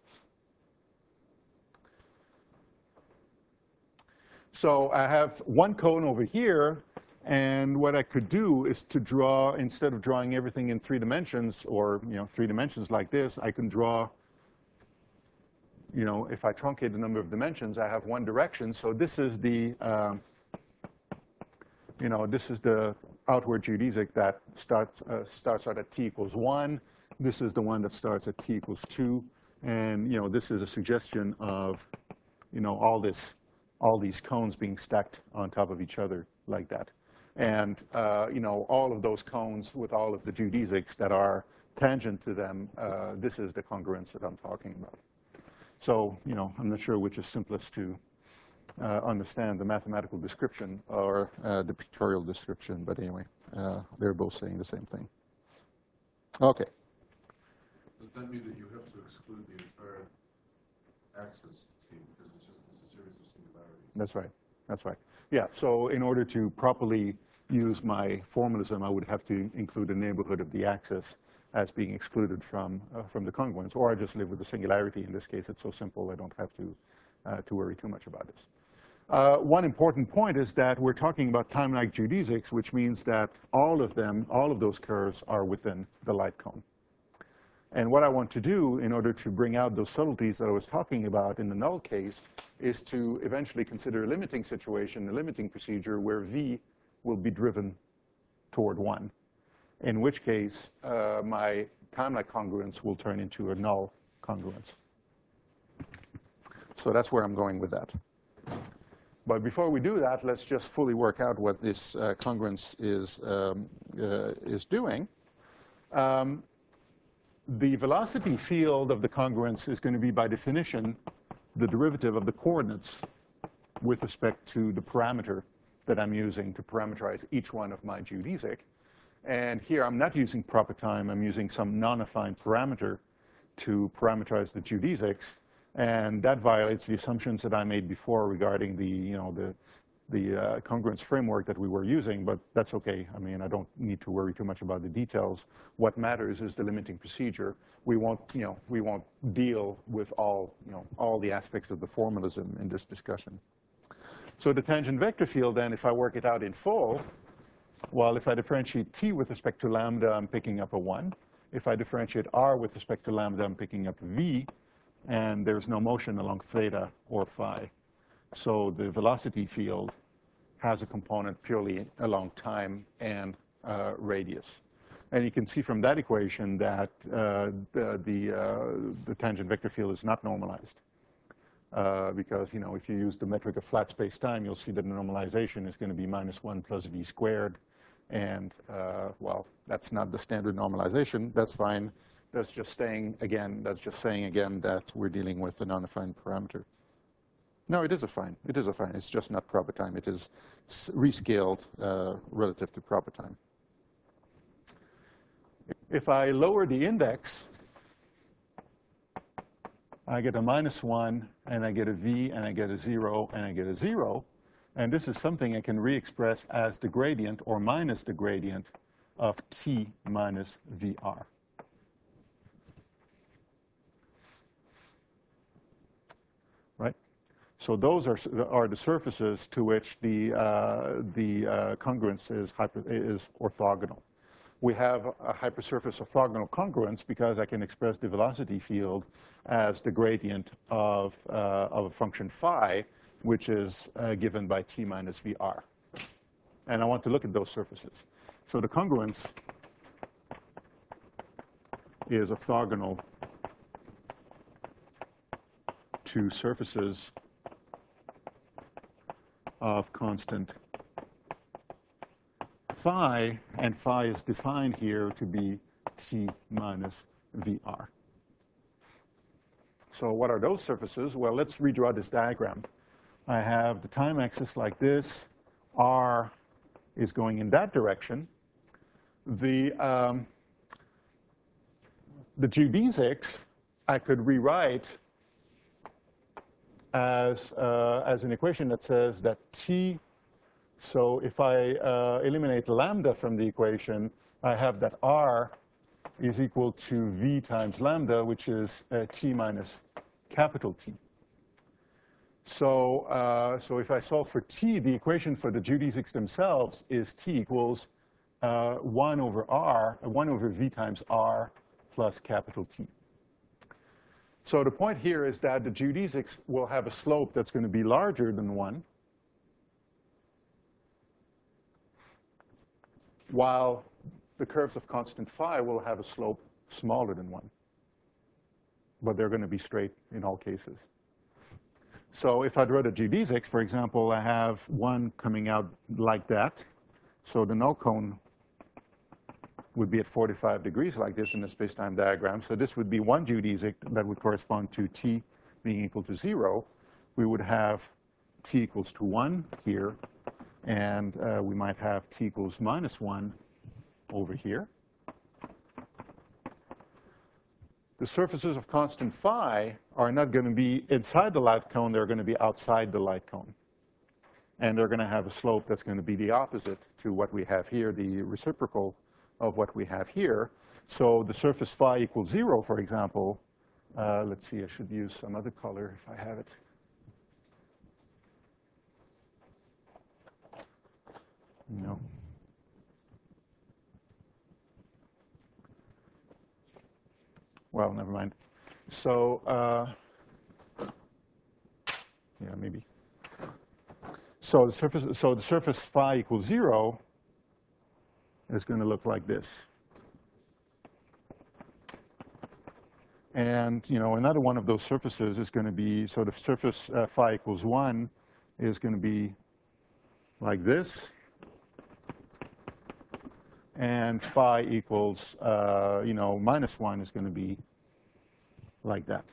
So I have one cone over here, and what I could do is to draw, instead of drawing everything in three dimensions, or you know, three dimensions like this, I can draw, you know, if I truncate the number of dimensions, I have one direction. So this is the, um, you know, this is the outward geodesic that starts, uh, starts out at t equals one. This is the one that starts at t equals two. And, you know, this is a suggestion of, you know, all this, all these cones being stacked on top of each other like that. And, uh, you know, all of those cones with all of the geodesics that are tangent to them, uh, this is the congruence that I'm talking about. So, you know, I'm not sure which is simplest to uh, understand, the mathematical description or uh, the pictorial description. But anyway, uh, they're both saying the same thing. Okay. Does that mean that you have to exclude the entire axis T because it's just it's a series of singularities? That's right. That's right. Yeah. So in order to properly use my formalism, I would have to include the neighborhood of the axis as being excluded from uh, from the congruence, or I just live with the singularity. In this case, it's so simple I don't have to uh, to worry too much about this. Uh, one important point is that we're talking about time-like geodesics, which means that all of them, all of those curves are within the light cone. And what I want to do in order to bring out those subtleties that I was talking about in the null case is to eventually consider a limiting situation, a limiting procedure where v will be driven toward one, in which case uh, my time-like congruence will turn into a null congruence. So that's where I'm going with that. But before we do that, let's just fully work out what this uh, congruence is, um, uh, is doing. Um, the velocity field of the congruence is going to be, by definition, the derivative of the coordinates with respect to the parameter that I'm using to parameterize each one of my geodesic. And here I'm not using proper time. I'm using some non-affine parameter to parameterize the geodesics. And that violates the assumptions that I made before regarding the, you know, the, the uh, congruence framework that we were using, but that's okay. I mean, I don't need to worry too much about the details. What matters is the limiting procedure. We won't, you know, we won't deal with all, you know, all the aspects of the formalism in this discussion. So the tangent vector field, then, if I work it out in full, well, if I differentiate t with respect to lambda, I'm picking up a one. If I differentiate r with respect to lambda, I'm picking up v. And there's no motion along theta or phi. So the velocity field has a component purely along time and uh, radius. And you can see from that equation that uh, the, the, uh, the tangent vector field is not normalized. Uh, because, you know, if you use the metric of flat space-time, you'll see that the normalization is going to be minus one plus v squared. And, uh, well, that's not the standard normalization. That's fine. That's just saying, again, that's just saying, again, that we're dealing with an unaffine parameter. No, it is affine. It is affine. It's just not proper time. It is rescaled uh, relative to proper time. If I lower the index, I get a minus one, and I get a v, and I get a zero, and I get a zero. And this is something I can re-express as the gradient or minus the gradient of t minus vr. Right? So those are, are the surfaces to which the, uh, the uh, congruence is, hyper, is orthogonal. We have a hypersurface orthogonal congruence because I can express the velocity field as the gradient of, uh, of a function phi, which is uh, given by t minus vr. And I want to look at those surfaces. So the congruence is orthogonal to surfaces of constant phi, and phi is defined here to be t minus vr. So what are those surfaces? Well, let's redraw this diagram. I have the time axis like this. R is going in that direction. The, um, the geodesics I could rewrite as, uh, as an equation that says that t, so if I uh, eliminate lambda from the equation, I have that R is equal to v times lambda, which is uh, t minus capital T. So, uh, so if I solve for t, the equation for the geodesics themselves is t equals uh, one over r, one over v times r plus capital T. So the point here is that the geodesics will have a slope that's going to be larger than one, while the curves of constant phi will have a slope smaller than one. But they're going to be straight in all cases. So if I draw the geodesics, for example, I have one coming out like that. So the null cone would be at forty-five degrees like this in the space-time diagram. So this would be one geodesic that would correspond to t being equal to zero. We would have t equals to one here, and uh, we might have t equals minus one over here. The surfaces of constant phi are not going to be inside the light cone. They're going to be outside the light cone. And they're going to have a slope that's going to be the opposite to what we have here, the reciprocal of what we have here. So the surface phi equals zero, for example. Uh, let's see, I should use some other color if I have it. No. Well, never mind. So, uh, yeah, maybe. So the surface, so the surface phi equals zero is going to look like this. And, you know, another one of those surfaces is going to be, so the surface uh, phi equals one is going to be like this. And phi equals, uh, you know, minus one is going to be like that.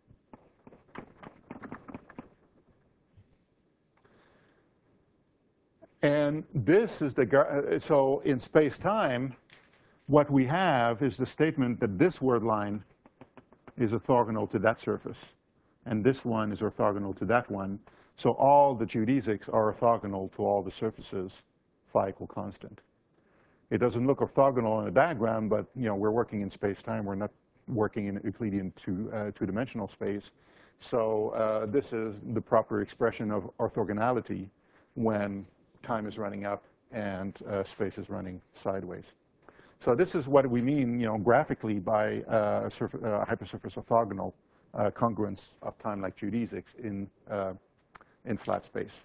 And this is the, so in space-time, what we have is the statement that this word line is orthogonal to that surface. And this one is orthogonal to that one. So all the geodesics are orthogonal to all the surfaces, phi equal constant. It doesn't look orthogonal in a diagram, but, you know, we're working in space-time. We're not working in Euclidean two, uh, two-dimensional space. So uh, this is the proper expression of orthogonality when time is running up and uh, space is running sideways. So this is what we mean, you know, graphically by uh, surf uh, hypersurface orthogonal uh, congruence of time-like geodesics in, uh, in flat space.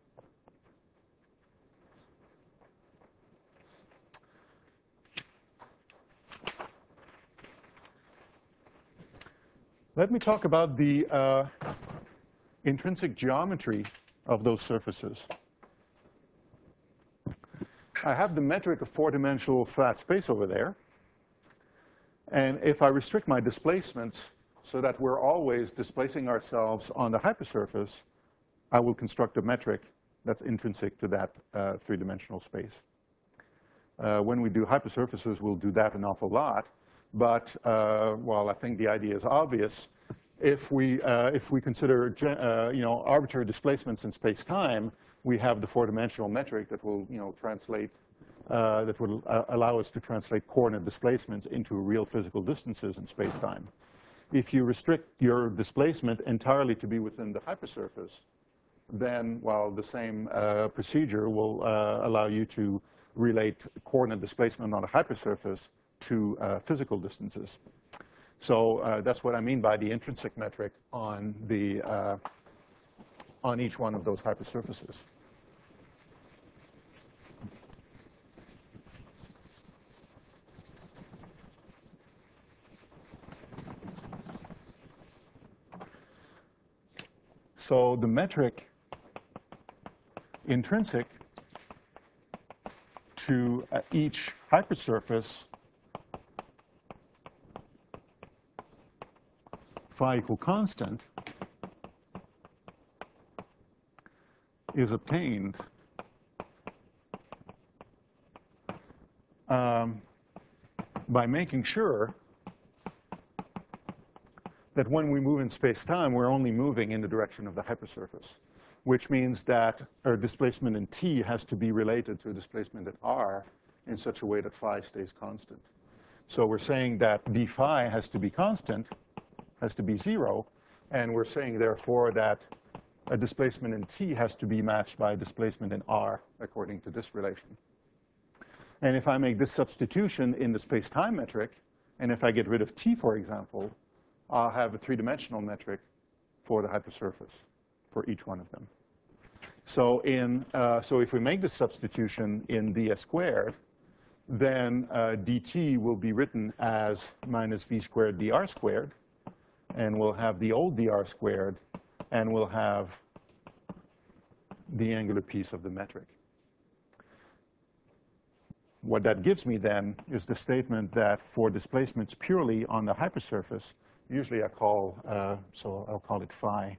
Let me talk about the uh, intrinsic geometry of those surfaces. I have the metric of four-dimensional flat space over there. And if I restrict my displacements so that we're always displacing ourselves on the hypersurface, I will construct a metric that's intrinsic to that uh, three-dimensional space. Uh, when we do hypersurfaces, we'll do that an awful lot. But, uh, well, I think the idea is obvious. If we, uh, if we consider uh, you know, arbitrary displacements in space-time, we have the four-dimensional metric that will you know, translate, uh, that will uh, allow us to translate coordinate displacements into real physical distances in space-time. If you restrict your displacement entirely to be within the hypersurface, then, well, the same uh, procedure will uh, allow you to relate coordinate displacement on a hypersurface to uh, physical distances. So uh, that's what I mean by the intrinsic metric on the uh, on each one of those hypersurfaces. So the metric intrinsic to uh, each hypersurface phi equal constant is obtained um, by making sure that when we move in space-time, we're only moving in the direction of the hypersurface, which means that our displacement in t has to be related to a displacement at r in such a way that phi stays constant. So we're saying that d phi has to be constant, has to be zero, and we're saying, therefore, that a displacement in t has to be matched by a displacement in r according to this relation. And if I make this substitution in the space-time metric, and if I get rid of t, for example, I'll have a three-dimensional metric for the hypersurface for each one of them. So, in, uh, so if we make this substitution in ds squared, then uh, dt will be written as minus v squared dr squared, and we'll have the old dr squared, and we'll have the angular piece of the metric. What that gives me then is the statement that for displacements purely on the hypersurface, usually I call, uh, so I'll call it phi.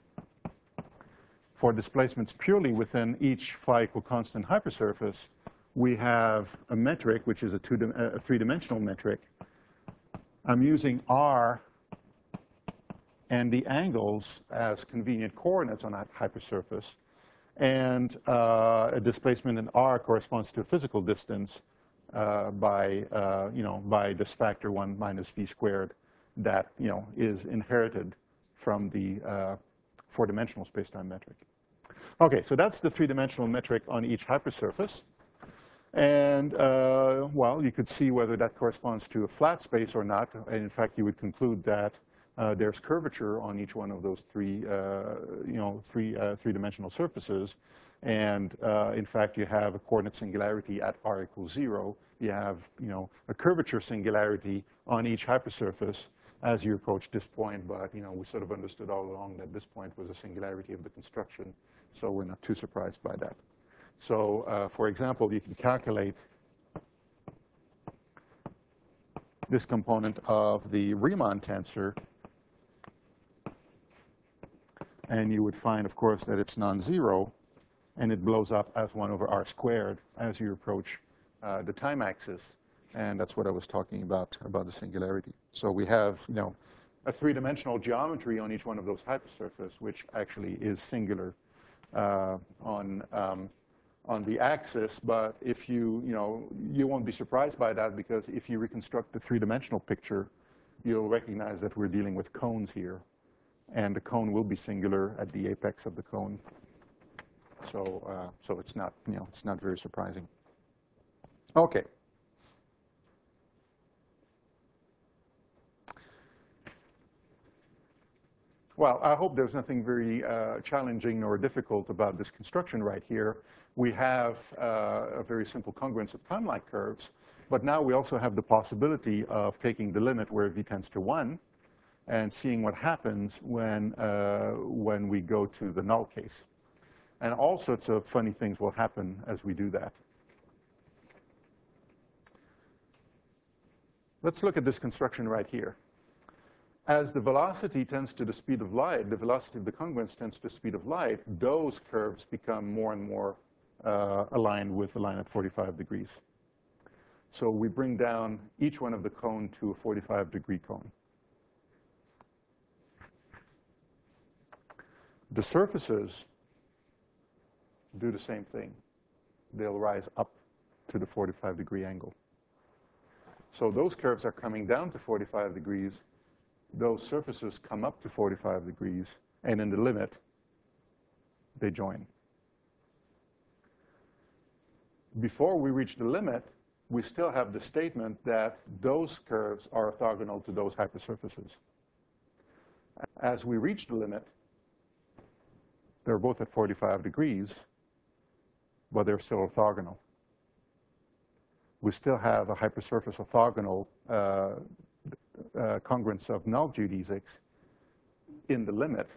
For displacements purely within each phi equal constant hypersurface, we have a metric, which is a, two a three-dimensional metric. I'm using r and the angles as convenient coordinates on that hypersurface. And uh, a displacement in r corresponds to a physical distance uh, by, uh, you know, by this factor one minus v squared that, you know, is inherited from the uh, four-dimensional space-time metric. Okay, so that's the three-dimensional metric on each hypersurface. And, uh, well, you could see whether that corresponds to a flat space or not. And in fact, you would conclude that uh, there's curvature on each one of those three, uh, you know, three, uh, three-dimensional surfaces. And, uh, in fact, you have a coordinate singularity at r equals zero. You have, you know, a curvature singularity on each hypersurface as you approach this point. But, you know, we sort of understood all along that this point was a singularity of the construction. So we're not too surprised by that. So, uh, for example, you can calculate this component of the Riemann tensor, and you would find, of course, that it's non-zero, and it blows up as one over r squared as you approach uh, the time axis. And that's what I was talking about, about the singularity. So we have, you know, a three-dimensional geometry on each one of those hypersurfaces, which actually is singular uh, on um, on the axis. But if you, you know, you won't be surprised by that, because if you reconstruct the three-dimensional picture, you'll recognize that we're dealing with cones here. And the cone will be singular at the apex of the cone. So, uh, so it's not, you know, it's not very surprising. Okay. Well, I hope there's nothing very uh, challenging or difficult about this construction right here. We have uh, a very simple congruence of timelike curves, but now we also have the possibility of taking the limit where v tends to one and seeing what happens when, uh, when we go to the null case. And all sorts of funny things will happen as we do that. let's look at this construction right here. As the velocity tends to the speed of light, the velocity of the congruence tends to the speed of light, those curves become more and more uh, aligned with the line at forty-five degrees. So we bring down each one of the cone to a forty-five degree cone. The surfaces do the same thing. They'll rise up to the forty-five degree angle. So those curves are coming down to forty-five degrees. Those surfaces come up to forty-five degrees, and in the limit, they join. Before we reach the limit, we still have the statement that those curves are orthogonal to those hypersurfaces. As we reach the limit, they're both at forty-five degrees, but they're still orthogonal. We still have a hypersurface orthogonal uh, uh, congruence of null geodesics in the limit,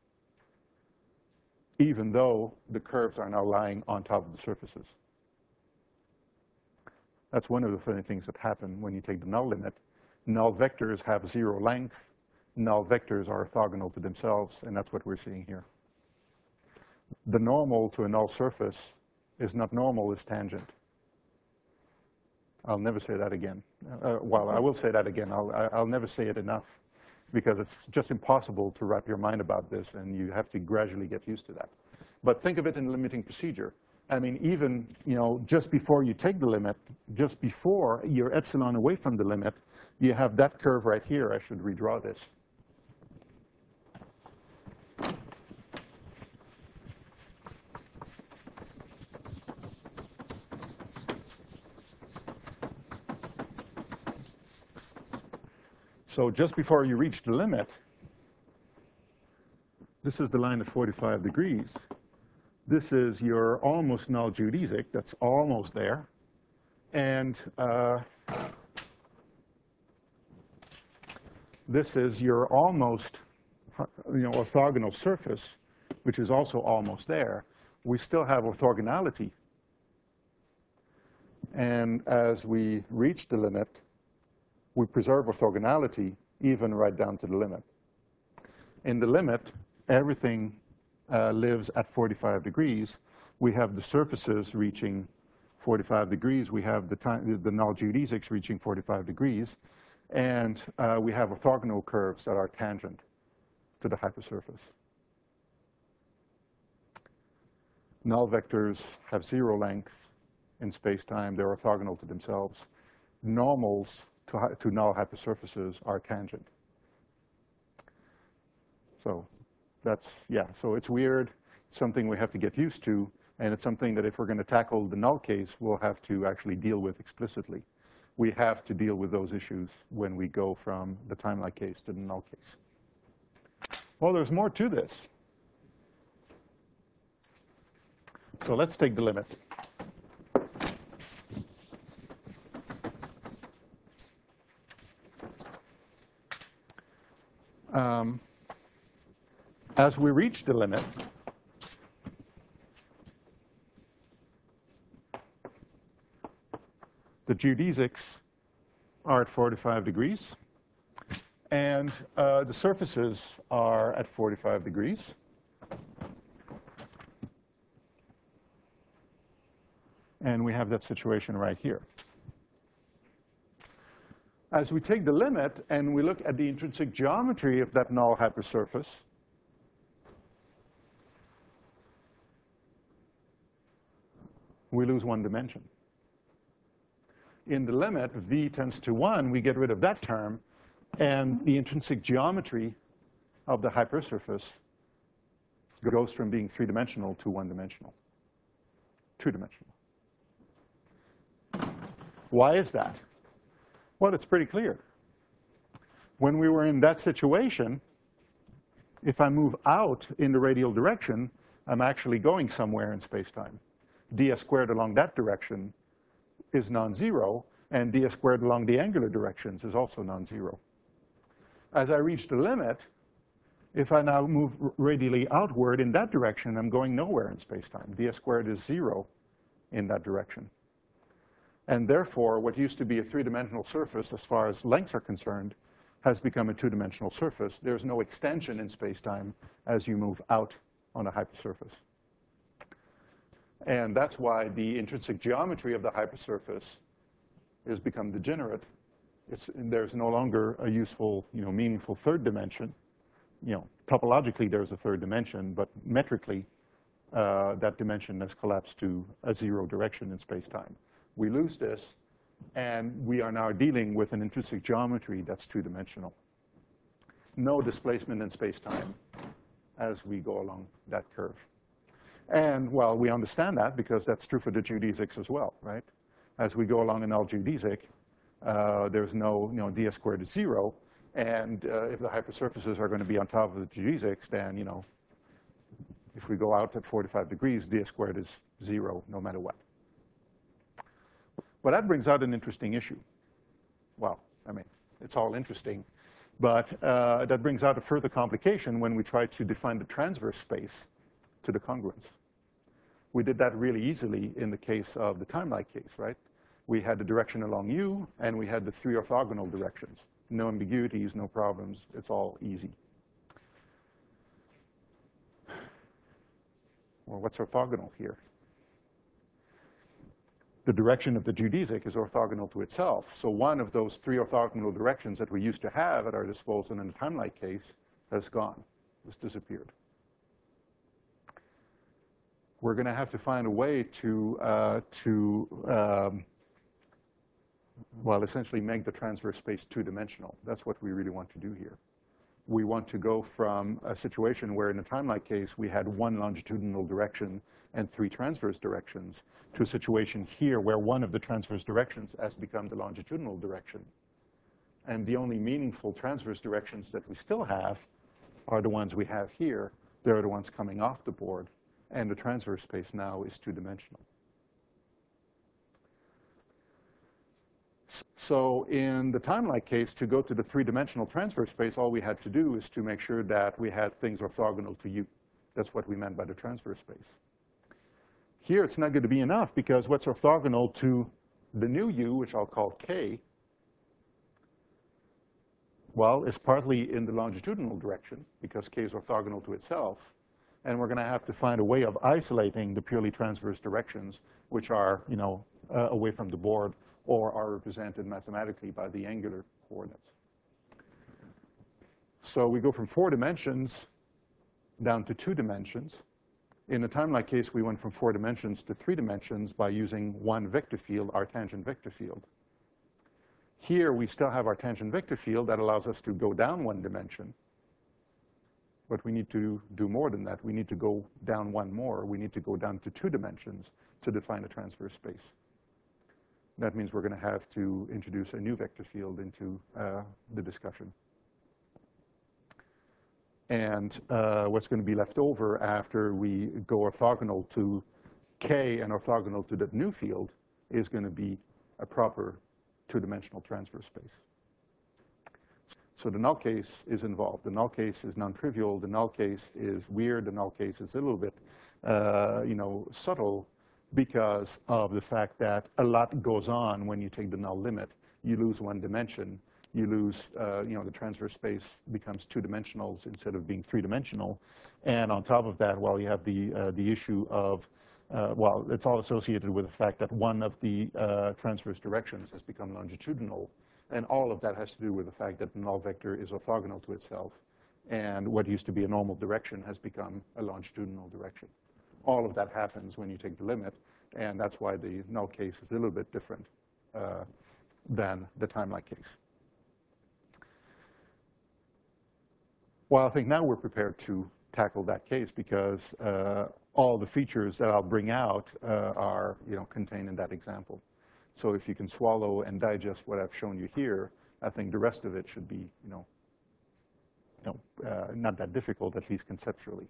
even though the curves are now lying on top of the surfaces. That's one of the funny things that happen when you take the null limit. Null vectors have zero length. Null vectors are orthogonal to themselves, and that's what we're seeing here. The normal to a null surface is not normal, it's tangent. I'll never say that again. Uh, well, I will say that again. I'll, I'll never say it enough, because it's just impossible to wrap your mind about this, and you have to gradually get used to that. But think of it in limiting procedure. I mean, even, you know, just before you take the limit, just before you're epsilon away from the limit, you have that curve right here. I should redraw this. So just before you reach the limit, this is the line at forty-five degrees. This is your almost null geodesic. That's almost there. And uh, this is your almost, you know, orthogonal surface, which is also almost there. We still have orthogonality. And as we reach the limit, we preserve orthogonality even right down to the limit. In the limit, everything uh, lives at forty-five degrees. We have the surfaces reaching forty-five degrees. We have the, time, the null geodesics reaching forty-five degrees. And uh, we have orthogonal curves that are tangent to the hypersurface. Null vectors have zero length in space-time. They're orthogonal to themselves. Normals to, to null hypersurfaces are tangent. So that's, yeah, so it's weird. It's something we have to get used to, and it's something that if we're going to tackle the null case, we'll have to actually deal with explicitly. We have to deal with those issues when we go from the time-like case to the null case. Well, there's more to this. So let's take the limit. Um, as we reach the limit, the geodesics are at forty-five degrees, and uh, the surfaces are at forty-five degrees. And we have that situation right here. As we take the limit and we look at the intrinsic geometry of that null hypersurface, we lose one dimension. In the limit, v tends to one, we get rid of that term, and the intrinsic geometry of the hypersurface goes from being three-dimensional to one-dimensional, two-dimensional. Why is that? Well, it's pretty clear. When we were in that situation, if I move out in the radial direction, I'm actually going somewhere in space-time. ds squared along that direction is non-zero, and ds squared along the angular directions is also non-zero. As I reach the limit, if I now move radially outward in that direction, I'm going nowhere in space-time. ds squared is zero in that direction. And therefore, what used to be a three-dimensional surface as far as lengths are concerned has become a two-dimensional surface. There's no extension in space-time as you move out on a hypersurface. And that's why the intrinsic geometry of the hypersurface has become degenerate. It's, there's no longer a useful, you know, meaningful third dimension. You know, topologically there's a third dimension, but metrically uh, that dimension has collapsed to a zero direction in space-time. We lose this, and we are now dealing with an intrinsic geometry that's two-dimensional. No displacement in space-time as we go along that curve. And, well, we understand that because that's true for the geodesics as well, right? As we go along in all geodesic, uh, there's no, you know, ds squared is zero. And uh, if the hypersurfaces are going to be on top of the geodesics, then, you know, if we go out at forty-five degrees, ds squared is zero no matter what. Well, that brings out an interesting issue. Well, I mean, it's all interesting. But uh, that brings out a further complication when we try to define the transverse space to the congruence. We did that really easily in the case of the timelike case, right? We had the direction along U, and we had the three orthogonal directions. No ambiguities, no problems. It's all easy. Well, what's orthogonal here? The direction of the geodesic is orthogonal to itself. So one of those three orthogonal directions that we used to have at our disposal in the timelike case has gone, has disappeared. We're going to have to find a way to, uh, to um, well, essentially make the transverse space two-dimensional. That's what we really want to do here. We want to go from a situation where in the timelike case we had one longitudinal direction and three transverse directions to a situation here where one of the transverse directions has become the longitudinal direction. And the only meaningful transverse directions that we still have are the ones we have here. They're the ones coming off the board. And the transverse space now is two-dimensional. So in the timelike case, to go to the three-dimensional transverse space, all we had to do is to make sure that we had things orthogonal to U. That's what we meant by the transverse space. Here, it's not going to be enough because what's orthogonal to the new U, which I'll call K, well, is partly in the longitudinal direction because K is orthogonal to itself. And we're going to have to find a way of isolating the purely transverse directions, which are, you know, uh, away from the board or are represented mathematically by the angular coordinates. So we go from four dimensions down to two dimensions. In the timelike case, we went from four dimensions to three dimensions by using one vector field, our tangent vector field. Here, we still have our tangent vector field that allows us to go down one dimension. But we need to do more than that. We need to go down one more. We need to go down to two dimensions to define a transverse space. That means we're going to have to introduce a new vector field into uh, the discussion. And uh, what's going to be left over after we go orthogonal to K and orthogonal to that new field is going to be a proper two-dimensional transverse space. So the null case is involved. The null case is non-trivial. The null case is weird. The null case is a little bit, uh, you know, subtle because of the fact that a lot goes on when you take the null limit. You lose one dimension. You lose, uh, you know, the transverse space becomes two dimensionals instead of being three dimensional. And on top of that, well, you have the, uh, the issue of, uh, well, it's all associated with the fact that one of the uh, transverse directions has become longitudinal. And all of that has to do with the fact that the null vector is orthogonal to itself. And what used to be a normal direction has become a longitudinal direction. All of that happens when you take the limit. And that's why the null case is a little bit different uh, than the timelike case. Well, I think now we're prepared to tackle that case because uh, all the features that I'll bring out uh, are, you know, contained in that example. So if you can swallow and digest what I've shown you here, I think the rest of it should be, you know, you know uh, not that difficult, at least conceptually.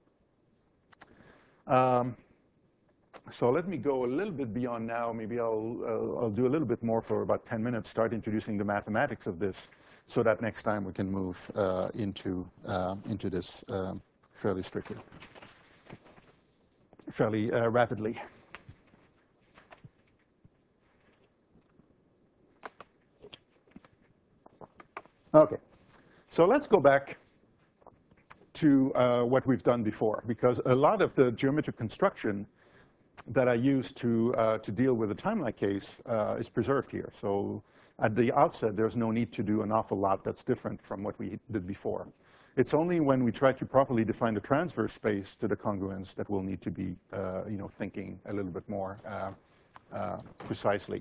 Um, so let me go a little bit beyond now. Maybe I'll, uh, I'll do a little bit more for about ten minutes, start introducing the mathematics of this, so that next time we can move uh, into, uh, into this um, fairly strictly, fairly uh, rapidly. Okay, so let's go back to uh, what we've done before, because a lot of the geometric construction that I used to, uh, to deal with the timeline case uh, is preserved here. So at the outset, there's no need to do an awful lot that's different from what we did before. It's only when we try to properly define the transverse space to the congruence that we'll need to be uh, you know, thinking a little bit more uh, uh, precisely.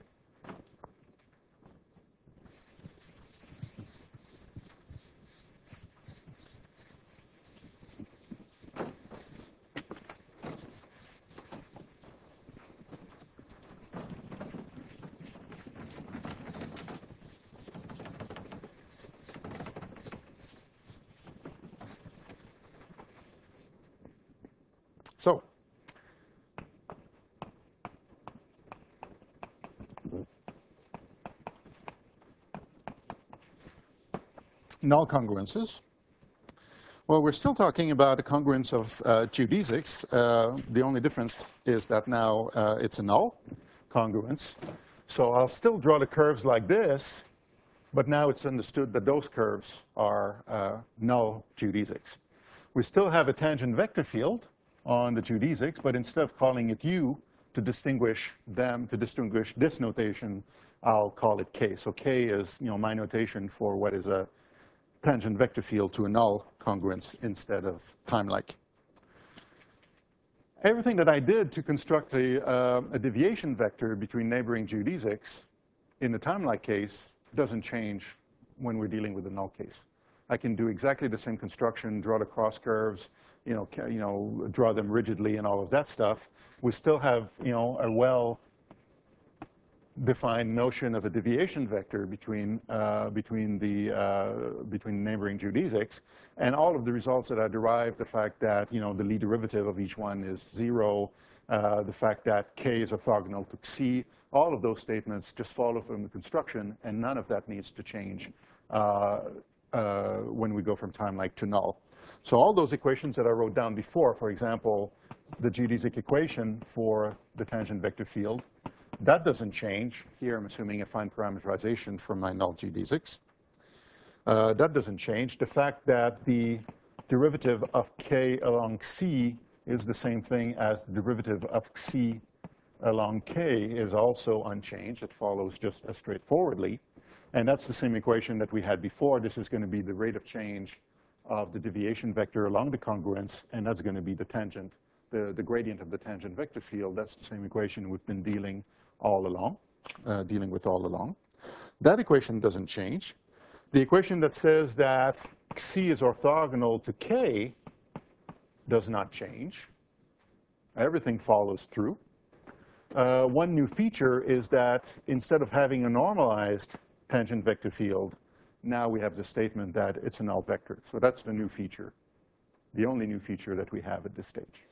So, null congruences. Well, we're still talking about a congruence of uh, geodesics. Uh, the only difference is that now uh, it's a null congruence. So I'll still draw the curves like this, but now it's understood that those curves are uh, null geodesics. We still have a tangent vector field on the geodesics, but instead of calling it U to distinguish them, to distinguish this notation, I'll call it K. So K is, you know, my notation for what is a tangent vector field to a null congruence instead of time-like. Everything that I did to construct a, uh, a deviation vector between neighboring geodesics in the time-like case doesn't change when we're dealing with the null case. I can do exactly the same construction, draw the cross curves, you know, you know, draw them rigidly and all of that stuff. We still have, you know, a well-defined notion of a deviation vector between uh, between the uh, between neighboring geodesics, and all of the results that I derived, the fact that, you know, the Lie derivative of each one is zero, uh, the fact that K is orthogonal to C, all of those statements just follow from the construction, and none of that needs to change uh, uh, when we go from time-like to null. So all those equations that I wrote down before, for example, the geodesic equation for the tangent vector field, that doesn't change. Here I'm assuming a fine parameterization from my null geodesics. Uh, that doesn't change. The fact that the derivative of K along C is the same thing as the derivative of C along K is also unchanged. It follows just as straightforwardly. And that's the same equation that we had before. This is going to be the rate of change of the deviation vector along the congruence, and that's going to be the tangent, the, the gradient of the tangent vector field. That's the same equation we've been dealing all along, uh, dealing with all along. That equation doesn't change. The equation that says that C is orthogonal to K does not change. Everything follows through. Uh, one new feature is that instead of having a normalized tangent vector field, now we have the statement that it's a null vector. So that's the new feature, the only new feature that we have at this stage.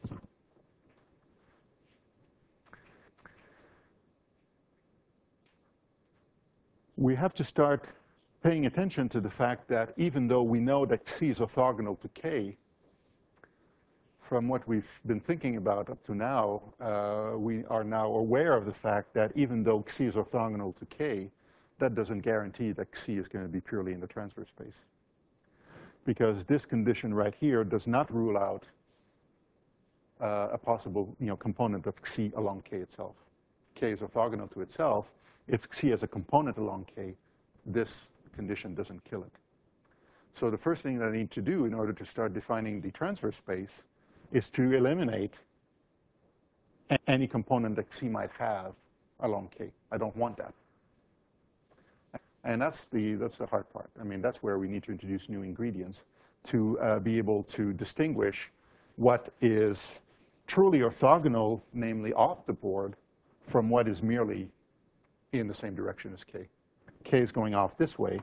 We have to start paying attention to the fact that even though we know that C is orthogonal to K, from what we've been thinking about up to now, uh, we are now aware of the fact that even though C is orthogonal to K, that doesn't guarantee that C is going to be purely in the transverse space. Because this condition right here does not rule out uh, a possible, you know, component of C along K itself. K is orthogonal to itself. If C has a component along K, this condition doesn't kill it. So the first thing that I need to do in order to start defining the transverse space is to eliminate any component that C might have along K. I don't want that. And that's the, that's the hard part. I mean, that's where we need to introduce new ingredients to uh, be able to distinguish what is truly orthogonal, namely off the board, from what is merely in the same direction as K. K is going off this way.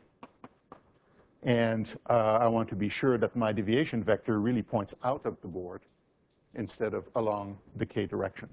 And uh, I want to be sure that my deviation vector really points out of the board instead of along the K direction.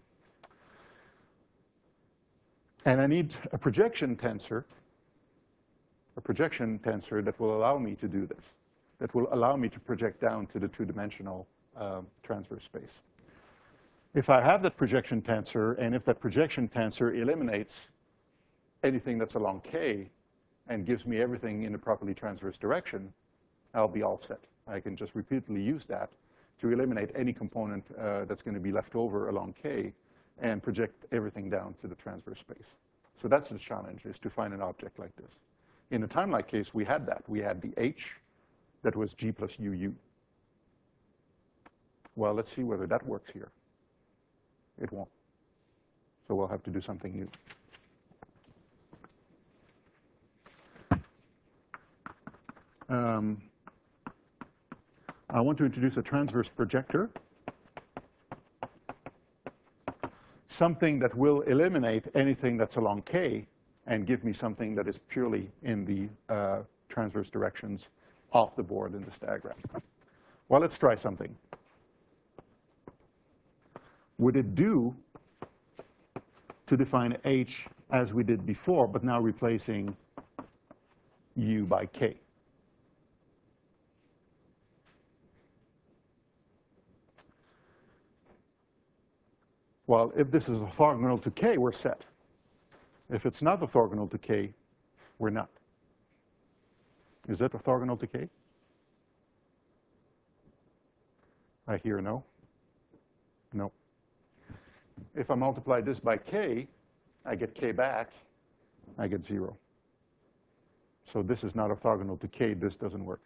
And I need a projection tensor, a projection tensor that will allow me to do this, that will allow me to project down to the two-dimensional uh, transverse space. If I have that projection tensor, and if that projection tensor eliminates anything that's along K, and gives me everything in a properly transverse direction, I'll be all set. I can just repeatedly use that to eliminate any component uh, that's going to be left over along K and project everything down to the transverse space. So that's the challenge, is to find an object like this. In the time-like case, we had that. We had the H that was G plus U U. Well, let's see whether that works here. It won't. So we'll have to do something new. Um, I want to introduce a transverse projector, something that will eliminate anything that's along K and give me something that is purely in the uh, transverse directions off the board in this diagram. Well, let's try something. Would it do to define H as we did before, but now replacing U by K? Well, if this is orthogonal to K, we're set. If it's not orthogonal to K, we're not. Is it orthogonal to K? I hear no. No. If I multiply this by K, I get K back, I get zero. So this is not orthogonal to K, this doesn't work.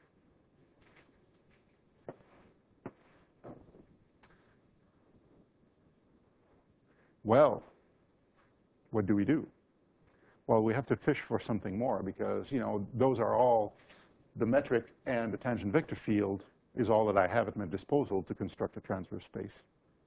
Well, what do we do? Well, we have to fish for something more because, you know, those are all, the metric and the tangent vector field is all that I have at my disposal to construct a transverse space.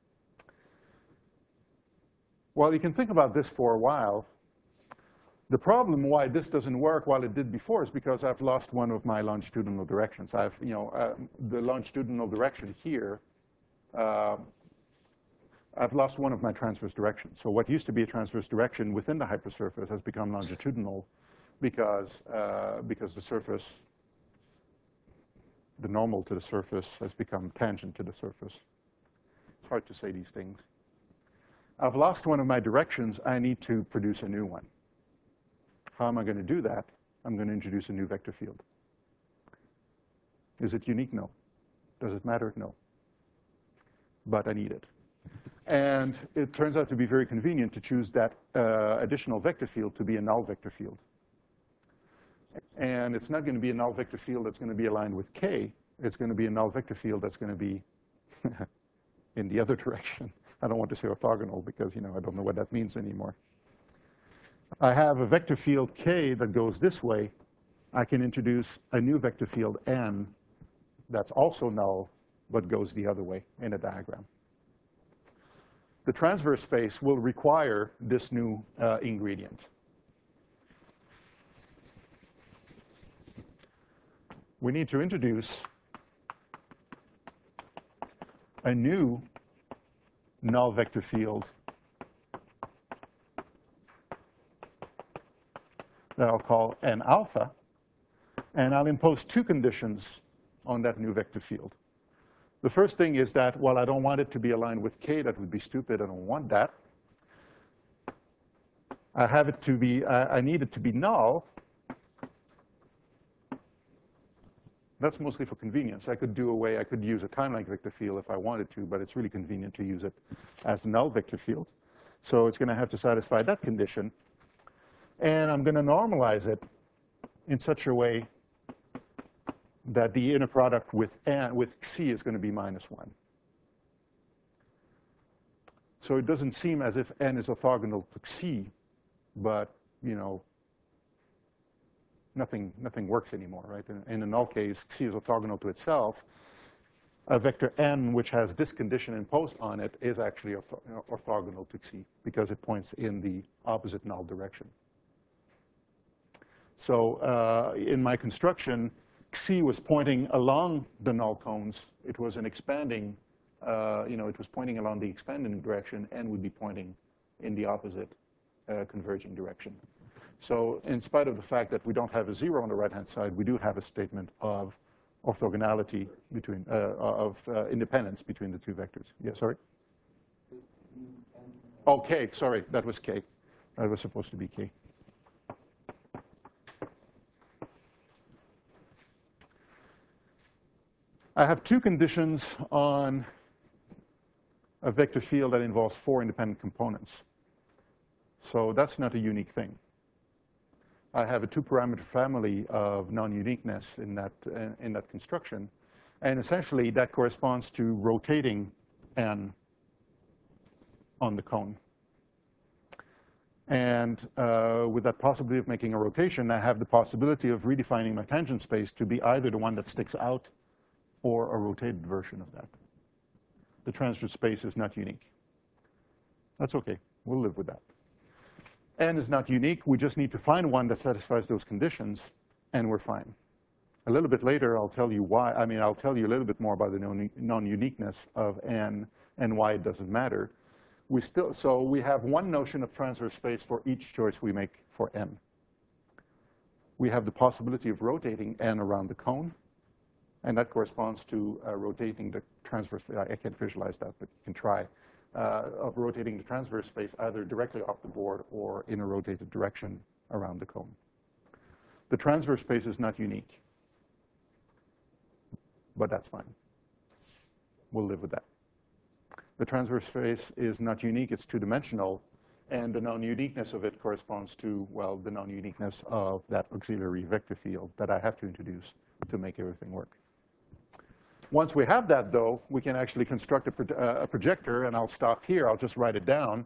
Well, you can think about this for a while. The problem why this doesn't work while it did before is because I've lost one of my longitudinal directions. I've, you know, uh, the longitudinal direction here, uh, I've lost one of my transverse directions. So what used to be a transverse direction within the hypersurface has become longitudinal because, uh, because the surface, the normal to the surface has become tangent to the surface. It's hard to say these things. I've lost one of my directions. I need to produce a new one. How am I going to do that? I'm going to introduce a new vector field. Is it unique? No. Does it matter? No. But I need it. And it turns out to be very convenient to choose that uh, additional vector field to be a null vector field. And it's not going to be a null vector field that's going to be aligned with K. It's going to be a null vector field that's going to be in the other direction. I don't want to say orthogonal because, you know, I don't know what that means anymore. I have a vector field K that goes this way. I can introduce a new vector field N that's also null but goes the other way in a diagram. The transverse space will require this new uh, ingredient. We need to introduce a new null vector field that I'll call N alpha, and I'll impose two conditions on that new vector field. The first thing is that, well, I don't want it to be aligned with K. That would be stupid. I don't want that. I have it to be, I, I need it to be null. That's mostly for convenience. I could do away, I could use a time-like vector field if I wanted to, but it's really convenient to use it as the null vector field. So it's going to have to satisfy that condition. And I'm going to normalize it in such a way that the inner product with N, with C is going to be minus one. So it doesn't seem as if N is orthogonal to C, but, you know, nothing, nothing works anymore, right? In, in a null case, C is orthogonal to itself. A vector N, which has this condition imposed on it, is actually ortho orthogonal to C because it points in the opposite null direction. So uh, in my construction, C was pointing along the null cones. It was an expanding, uh, you know, it was pointing along the expanding direction, and would be pointing in the opposite uh, converging direction. So in spite of the fact that we don't have a zero on the right-hand side, we do have a statement of orthogonality between, uh, of uh, independence between the two vectors. Yeah, sorry? Oh, K, sorry, that was K. That was supposed to be K. I have two conditions on a vector field that involves four independent components. So that's not a unique thing. I have a two-parameter family of non-uniqueness in that, uh, in that construction. And essentially, that corresponds to rotating n on the cone. And uh, with that possibility of making a rotation, I have the possibility of redefining my tangent space to be either the one that sticks out or a rotated version of that. The transverse space is not unique. That's okay. We'll live with that. N is not unique. We just need to find one that satisfies those conditions, and we're fine. A little bit later, I'll tell you why. I mean, I'll tell you a little bit more about the non-uniqueness of N and why it doesn't matter. We still, so we have one notion of transverse space for each choice we make for N. We have the possibility of rotating N around the cone, and that corresponds to uh, rotating the transverse space. I can't visualize that, but you can try. Uh, of rotating the transverse space either directly off the board or in a rotated direction around the cone. The transverse space is not unique, but that's fine. We'll live with that. The transverse space is not unique, it's two-dimensional, and the non-uniqueness of it corresponds to, well, the non-uniqueness of that auxiliary vector field that I have to introduce to make everything work. Once we have that, though, we can actually construct a, pro uh, a projector, and I'll stop here. I'll just write it down.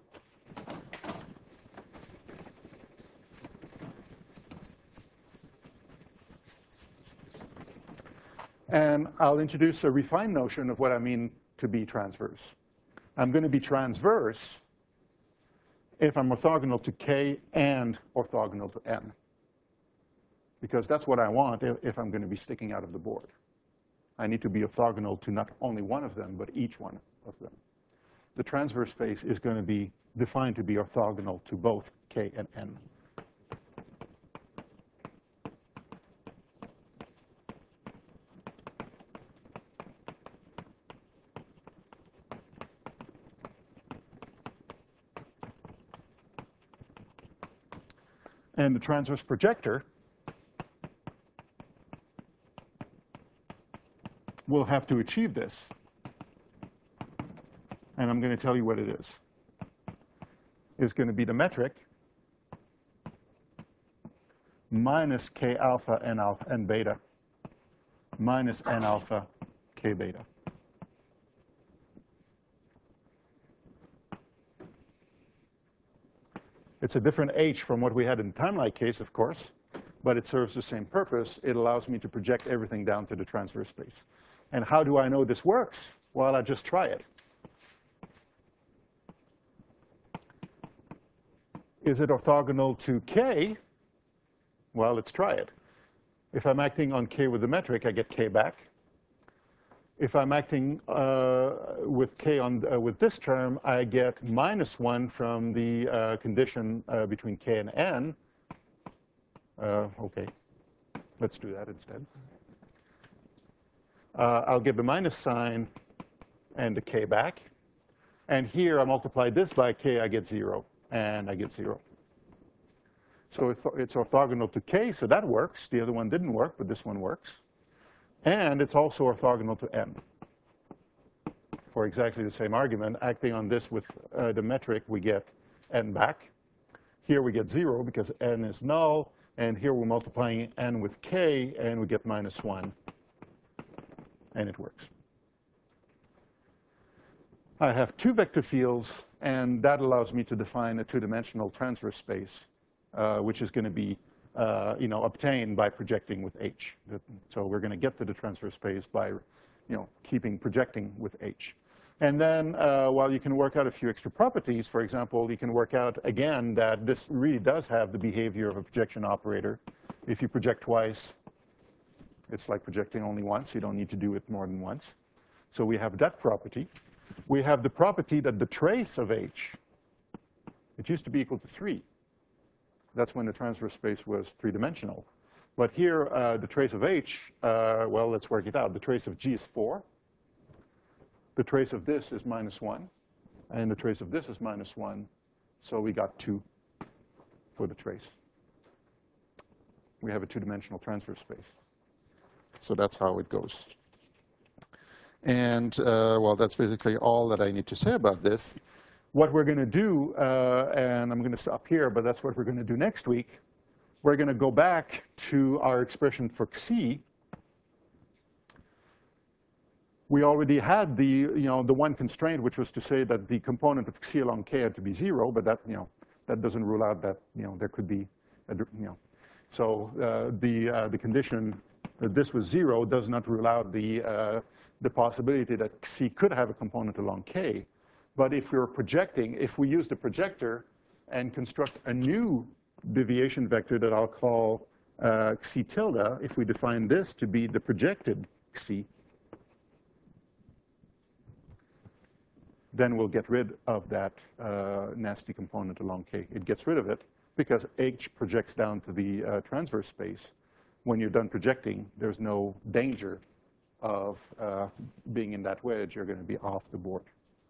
And I'll introduce a refined notion of what I mean to be transverse. I'm going to be transverse if I'm orthogonal to K and orthogonal to N, because that's what I want if I'm going to be sticking out of the board. I need to be orthogonal to not only one of them, but each one of them. The transverse space is going to be defined to be orthogonal to both K and N. And the transverse projector will have to achieve this. And I'm going to tell you what it is. It's going to be the metric minus K alpha N alpha N beta minus N alpha K beta. It's a different H from what we had in the time-like case, of course, but it serves the same purpose. It allows me to project everything down to the transverse space. And how do I know this works? Well, I just try it. Is it orthogonal to K? Well, let's try it. If I'm acting on K with the metric, I get K back. If I'm acting uh, with K on, uh, with this term, I get minus one from the uh, condition uh, between K and N. Uh, OK, let's do that instead. Uh, I'll get the minus sign and the K back. And here, I multiply this by K, I get zero, and I get zero. So it's orthogonal to K, so that works. The other one didn't work, but this one works. And it's also orthogonal to N. For exactly the same argument, acting on this with uh, the metric, we get N back. Here we get zero because N is null. And here we're multiplying N with K, and we get minus one. And it works. I have two vector fields, and that allows me to define a two-dimensional transverse space, uh, which is going to be Uh, you know, obtained by projecting with H. So we're going to get to the transverse space by, you know, keeping projecting with H. And then uh, while you can work out a few extra properties, for example, you can work out, again, that this really does have the behavior of a projection operator. If you project twice, it's like projecting only once. You don't need to do it more than once. So we have that property. We have the property that the trace of H, it used to be equal to three. That's when the transverse space was three-dimensional. But here, uh, the trace of H, uh, well, let's work it out. The trace of G is four. The trace of this is minus one. And the trace of this is minus one. So we got two for the trace. We have a two-dimensional transverse space. So that's how it goes. And, uh, well, that's basically all that I need to say about this. What we're going to do, uh, and I'm going to stop here, but that's what we're going to do next week. We're going to go back to our expression for Xi. We already had the, you know, the one constraint, which was to say that the component of Xi along K had to be zero, but that, you know, that doesn't rule out that, you know, there could be, a, you know. So uh, the, uh, the condition that this was zero does not rule out the, uh, the possibility that Xi could have a component along K. But if we were projecting, if we use the projector and construct a new deviation vector that I'll call uh, Xi tilde, if we define this to be the projected Xi, then we'll get rid of that uh, nasty component along K. It gets rid of it because H projects down to the uh, transverse space. When you're done projecting, there's no danger of uh, being in that wedge. You're going to be off the board.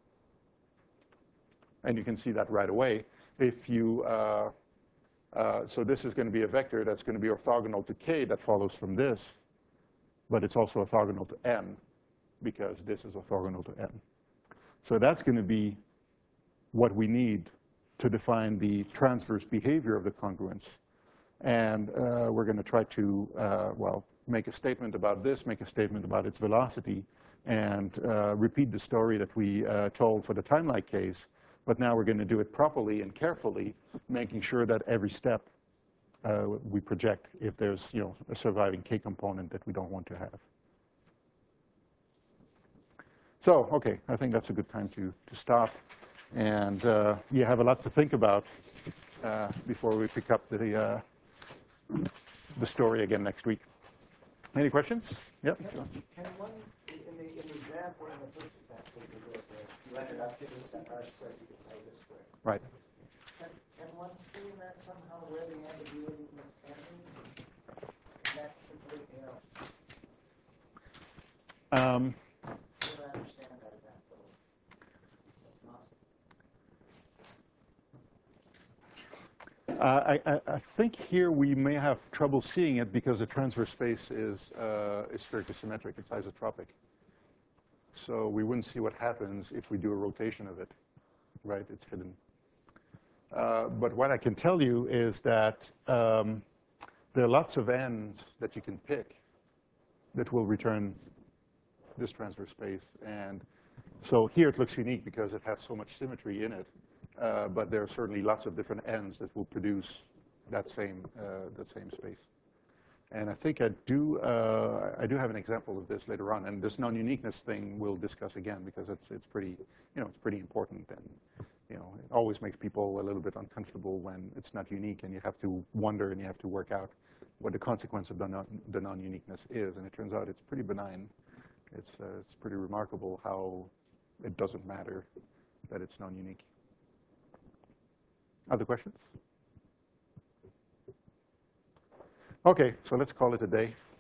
And you can see that right away. If you, uh, uh, so this is going to be a vector that's going to be orthogonal to K that follows from this, but it's also orthogonal to N because this is orthogonal to N. So that's going to be what we need to define the transverse behavior of the congruence. And uh, we're going to try to, uh, well, make a statement about this, make a statement about its velocity, and uh, repeat the story that we uh, told for the timelike case. But now we're going to do it properly and carefully, making sure that every step uh, we project if there's, you know, a surviving K component that we don't want to have. So, okay, I think that's a good time to, to stop. And uh, you have a lot to think about uh, before we pick up the, uh, the story again next week. Any questions? Yep. Can, can one, in the, in the example, in the first example, you, you ended up giving us that R squared, you could play this square. Right. Can, can one see in that somehow where the ambiguity ends? That's simply, you know, Um, I don't understand that example. That's awesome. Uh, I, I, I think here we may have trouble seeing it because the transverse space is, uh, is spherically symmetric. It's isotropic. So we wouldn't see what happens if we do a rotation of it, right? It's hidden. Uh, but what I can tell you is that um, there are lots of ends that you can pick that will return this transverse space. And so here it looks unique because it has so much symmetry in it. Uh, but there are certainly lots of different ends that will produce that same, uh, that same space. And I think I do, uh, I do have an example of this later on. And this non-uniqueness thing we'll discuss again because it's, it's pretty, you know, it's pretty important. And, you know, it always makes people a little bit uncomfortable when it's not unique and you have to wonder and you have to work out what the consequence of the, non the non-uniqueness is. And it turns out it's pretty benign. It's, uh, it's pretty remarkable how it doesn't matter that it's non-unique. Other questions? Okay, so let's call it a day.